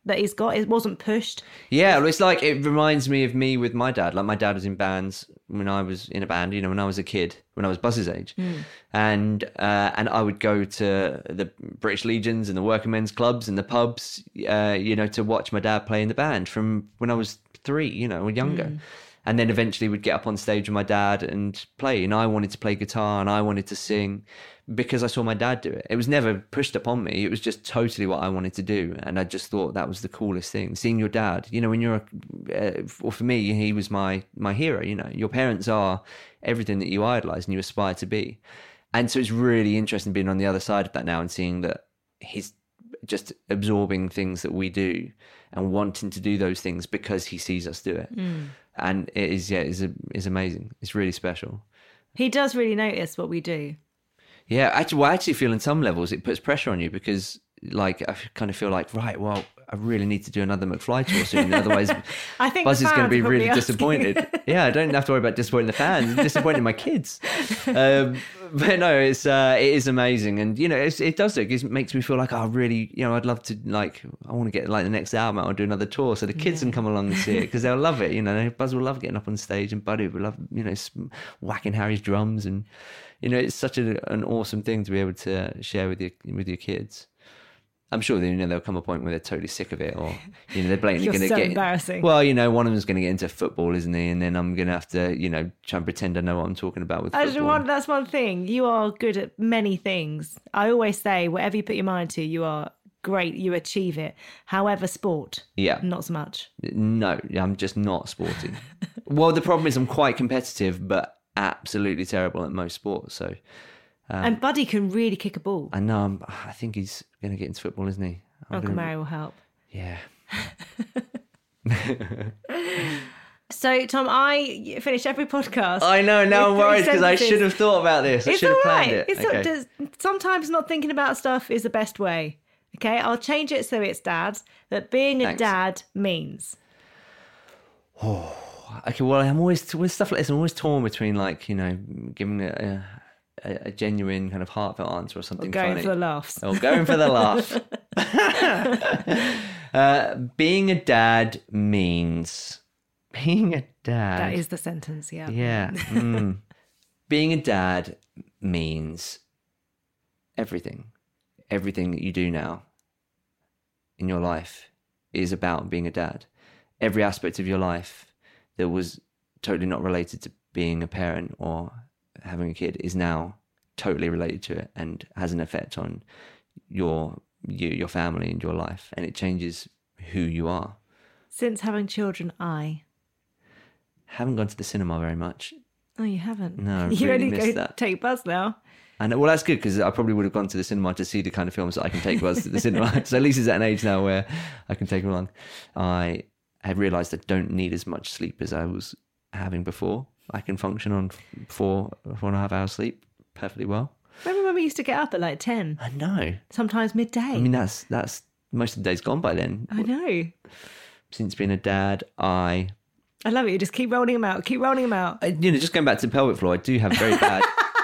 that he's got? It wasn't pushed. Yeah, well, it's like, it reminds me of me with my dad. Like, my dad was in bands when I was in a band, you know, when I was a kid, when I was Buzz's age. Mm. And uh, and I would go to the British Legions and the working men's clubs and the pubs, uh, you know, to watch my dad play in the band from when I was three, you know, or younger. Mm. And then eventually would get up on stage with my dad and play. And I wanted to play guitar and I wanted to sing because I saw my dad do it. It was never pushed upon me. It was just totally what I wanted to do. And I just thought that was the coolest thing. Seeing your dad, you know, when you're, uh, or for me, he was my, my hero, you know. Your parents are everything that you idolize and you aspire to be. And so it's really interesting being on the other side of that now and seeing that he's just absorbing things that we do and wanting to do those things because he sees us do it. Mm. And it is, yeah, it's, it's amazing. It's really special. He does really notice what we do. Yeah, actually, well, I actually feel in some levels it puts pressure on you because, like, I kind of feel like, right, well, I really need to do another McFly tour soon. Otherwise, I think Buzz is going to be really asking. disappointed. Yeah, I don't have to worry about disappointing the fans, disappointing my kids. Um, but no, it's uh, it is amazing, and you know, it's, it does it. It makes me feel like, oh, really, you know, I'd love to, like, I want to get like the next album out or do another tour, so the kids yeah. can come along and see it because they'll love it. You know, Buzz will love getting up on stage, and Buddy will love, you know, whacking Harry's drums, and you know, it's such a, an awesome thing to be able to share with your with your kids. I'm sure that, you know, there'll come a point where they're totally sick of it, or you know, they're blatantly going to so get embarrassing. Well, you know, one of them's going to get into football, isn't he? And then I'm going to have to, you know, try and pretend I know what I'm talking about with football. I want, that's one thing. You are good at many things. I always say, whatever you put your mind to, you are great. You achieve it. However, sport, yeah, not so much. No, I'm just not sporty. Well, the problem is I'm quite competitive, but absolutely terrible at most sports. So. Um, and Buddy can really kick a ball. I know. I'm, I think he's going to get into football, isn't he? I'm Uncle gonna... Mary will help. Yeah. So, Tom, I finish every podcast. I know. Now I'm worried because I should have thought about this. I it's should have planned right. it. It's okay. not, sometimes not thinking about stuff is the best way. Okay, I'll change it so it's dad. That being a Thanks. dad means. Oh, okay. Well, I'm always with stuff like this. I'm always torn between, like, you know, giving a. a A, a genuine kind of heartfelt answer or something or going funny. for the laughs. Or going for the laugh. uh, being a dad means... Being a dad... That is the sentence, yeah. Yeah. Mm. Being a dad means everything. Everything that you do now in your life is about being a dad. Every aspect of your life that was totally not related to being a parent or having a kid is now totally related to it and has an effect on your you, your family and your life, and it changes who you are. Since having children, I haven't gone to the cinema very much. Oh, you haven't? No, I you really only missed go that. Take Buzz now. And well, that's good because I probably would have gone to the cinema to see the kind of films that I can take Buzz to the cinema. So at least he's at an age now where I can take him along. I have realised I don't need as much sleep as I was having before. I can function on four, four and a half hours sleep perfectly well. Remember when we used to get up at like ten? I know. Sometimes midday. I mean, that's that's most of the day's gone by then. I know. Since being a dad, I... I love it. You just keep rolling them out. Keep rolling them out. I, you know, just going back to pelvic floor, I do have very bad...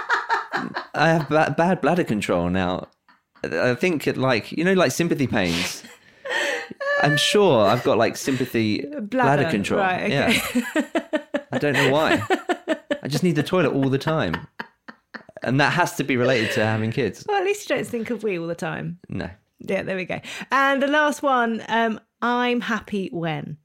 I have bad, bad bladder control now. I think, like, you know, like sympathy pains. I'm sure I've got like sympathy bladder, bladder control. Right, okay. Yeah. I don't know why. I just need the toilet all the time. And that has to be related to having kids. Well, at least you don't think of we all the time. No. Yeah, there we go. And the last one, um, I'm happy when?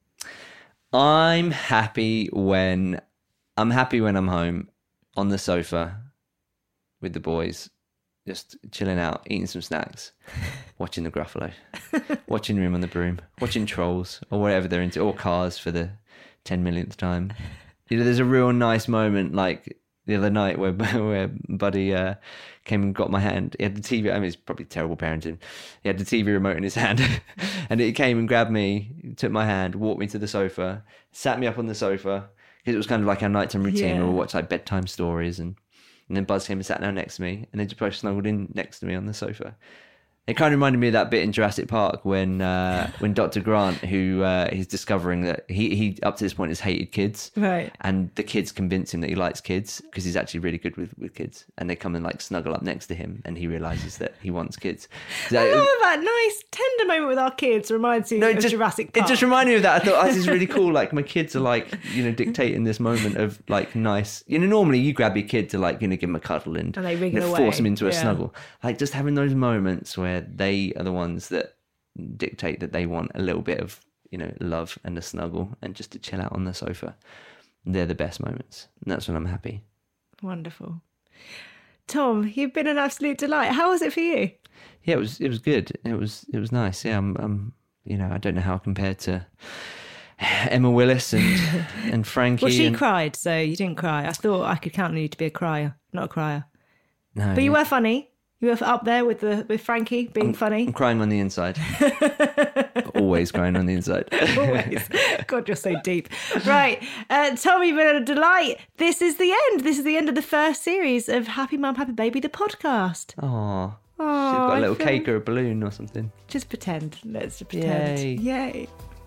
I'm happy when... I'm happy when I'm home on the sofa with the boys, just chilling out, eating some snacks, watching the Gruffalo, watching Room on the Broom, watching Trolls, or whatever they're into, or Cars for the ten millionth time. You know, there's a real nice moment, like the other night where where Buddy uh, came and got my hand. He had the T V, I mean, it's probably terrible parenting. He had the T V remote in his hand, and he came and grabbed me, took my hand, walked me to the sofa, sat me up on the sofa, because it was kind of like our nighttime routine yeah. where we watch like bedtime stories, and, and then Buzz came and sat down next to me, and they just both snuggled in next to me on the sofa. It kind of reminded me of that bit in Jurassic Park when uh, when Doctor Grant, who uh, he's discovering that he, he up to this point has hated kids. Right. And the kids convince him that he likes kids because he's actually really good with, with kids. And they come and like snuggle up next to him and he realises that he wants kids. So, I love that nice tender moment with our kids reminds you no, of just, Jurassic Park. It just reminded me of that. I thought, oh, this is really cool. Like my kids are like, you know, dictating this moment of like nice, you know, normally you grab your kid to like, you know, give him a cuddle and, and they you know, away. force him into a yeah. snuggle. Like just having those moments where they are the ones that dictate that they want a little bit of, you know, love and a snuggle and just to chill out on the sofa. They're the best moments. And that's when I'm happy. Wonderful. Tom, you've been an absolute delight. How was it for you? Yeah, it was it was good. It was it was nice. Yeah, I'm, I'm you know, I don't know how compared to Emma Willis and and Frankie. Well, she and... cried, so you didn't cry. I thought I could count on you to be a crier, not a crier. No, but you yeah. were funny. You were up there with the with Frankie being I'm, funny. I'm crying on the inside. Always crying on the inside. Always. God, you're so deep. Right. Uh, Tom, you've been a delight. This is the end. This is the end of the first series of Happy Mum, Happy Baby, the podcast. Oh, she's Oh, got a I little feel- cake or a balloon or something. Just pretend. Let's just pretend. Yay. Yay.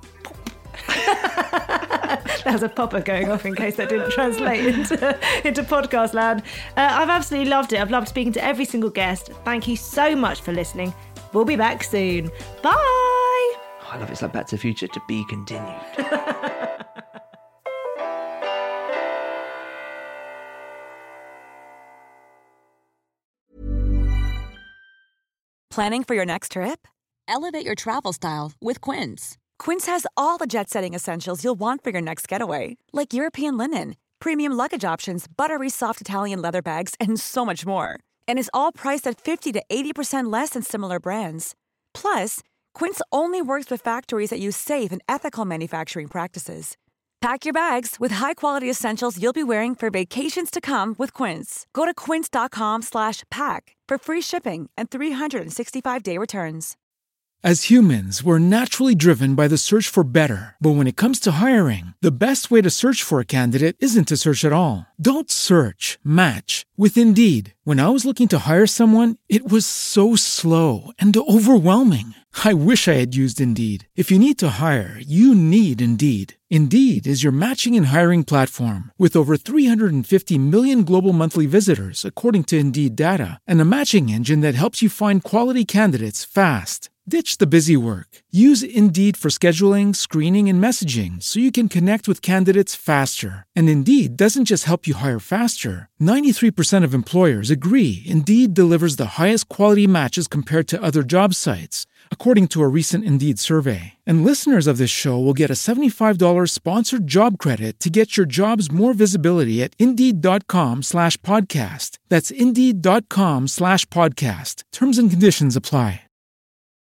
There's a popper going off in case that didn't translate into, into podcast land. Uh, I've absolutely loved it. I've loved speaking to every single guest. Thank you so much for listening. We'll be back soon. Bye. Oh, I love it. It's like Back to the Future, to be continued. Planning for your next trip? Elevate your travel style with Quince. Quince has all the jet-setting essentials you'll want for your next getaway, like European linen, premium luggage options, buttery soft Italian leather bags, and so much more. And is all priced at fifty to eighty percent less than similar brands. Plus, Quince only works with factories that use safe and ethical manufacturing practices. Pack your bags with high-quality essentials you'll be wearing for vacations to come with Quince. Go to quince.com slash pack for free shipping and three sixty-five day returns. As humans, we're naturally driven by the search for better. But when it comes to hiring, the best way to search for a candidate isn't to search at all. Don't search, match with Indeed. When I was looking to hire someone, it was so slow and overwhelming. I wish I had used Indeed. If you need to hire, you need Indeed. Indeed is your matching and hiring platform with over three hundred fifty million global monthly visitors, according to Indeed data, and a matching engine that helps you find quality candidates fast. Ditch the busy work. Use Indeed for scheduling, screening, and messaging so you can connect with candidates faster. And Indeed doesn't just help you hire faster. ninety-three percent of employers agree Indeed delivers the highest quality matches compared to other job sites, according to a recent Indeed survey. And listeners of this show will get a seventy-five dollars sponsored job credit to get your jobs more visibility at Indeed.com slash podcast. That's Indeed.com slash podcast. Terms and conditions apply.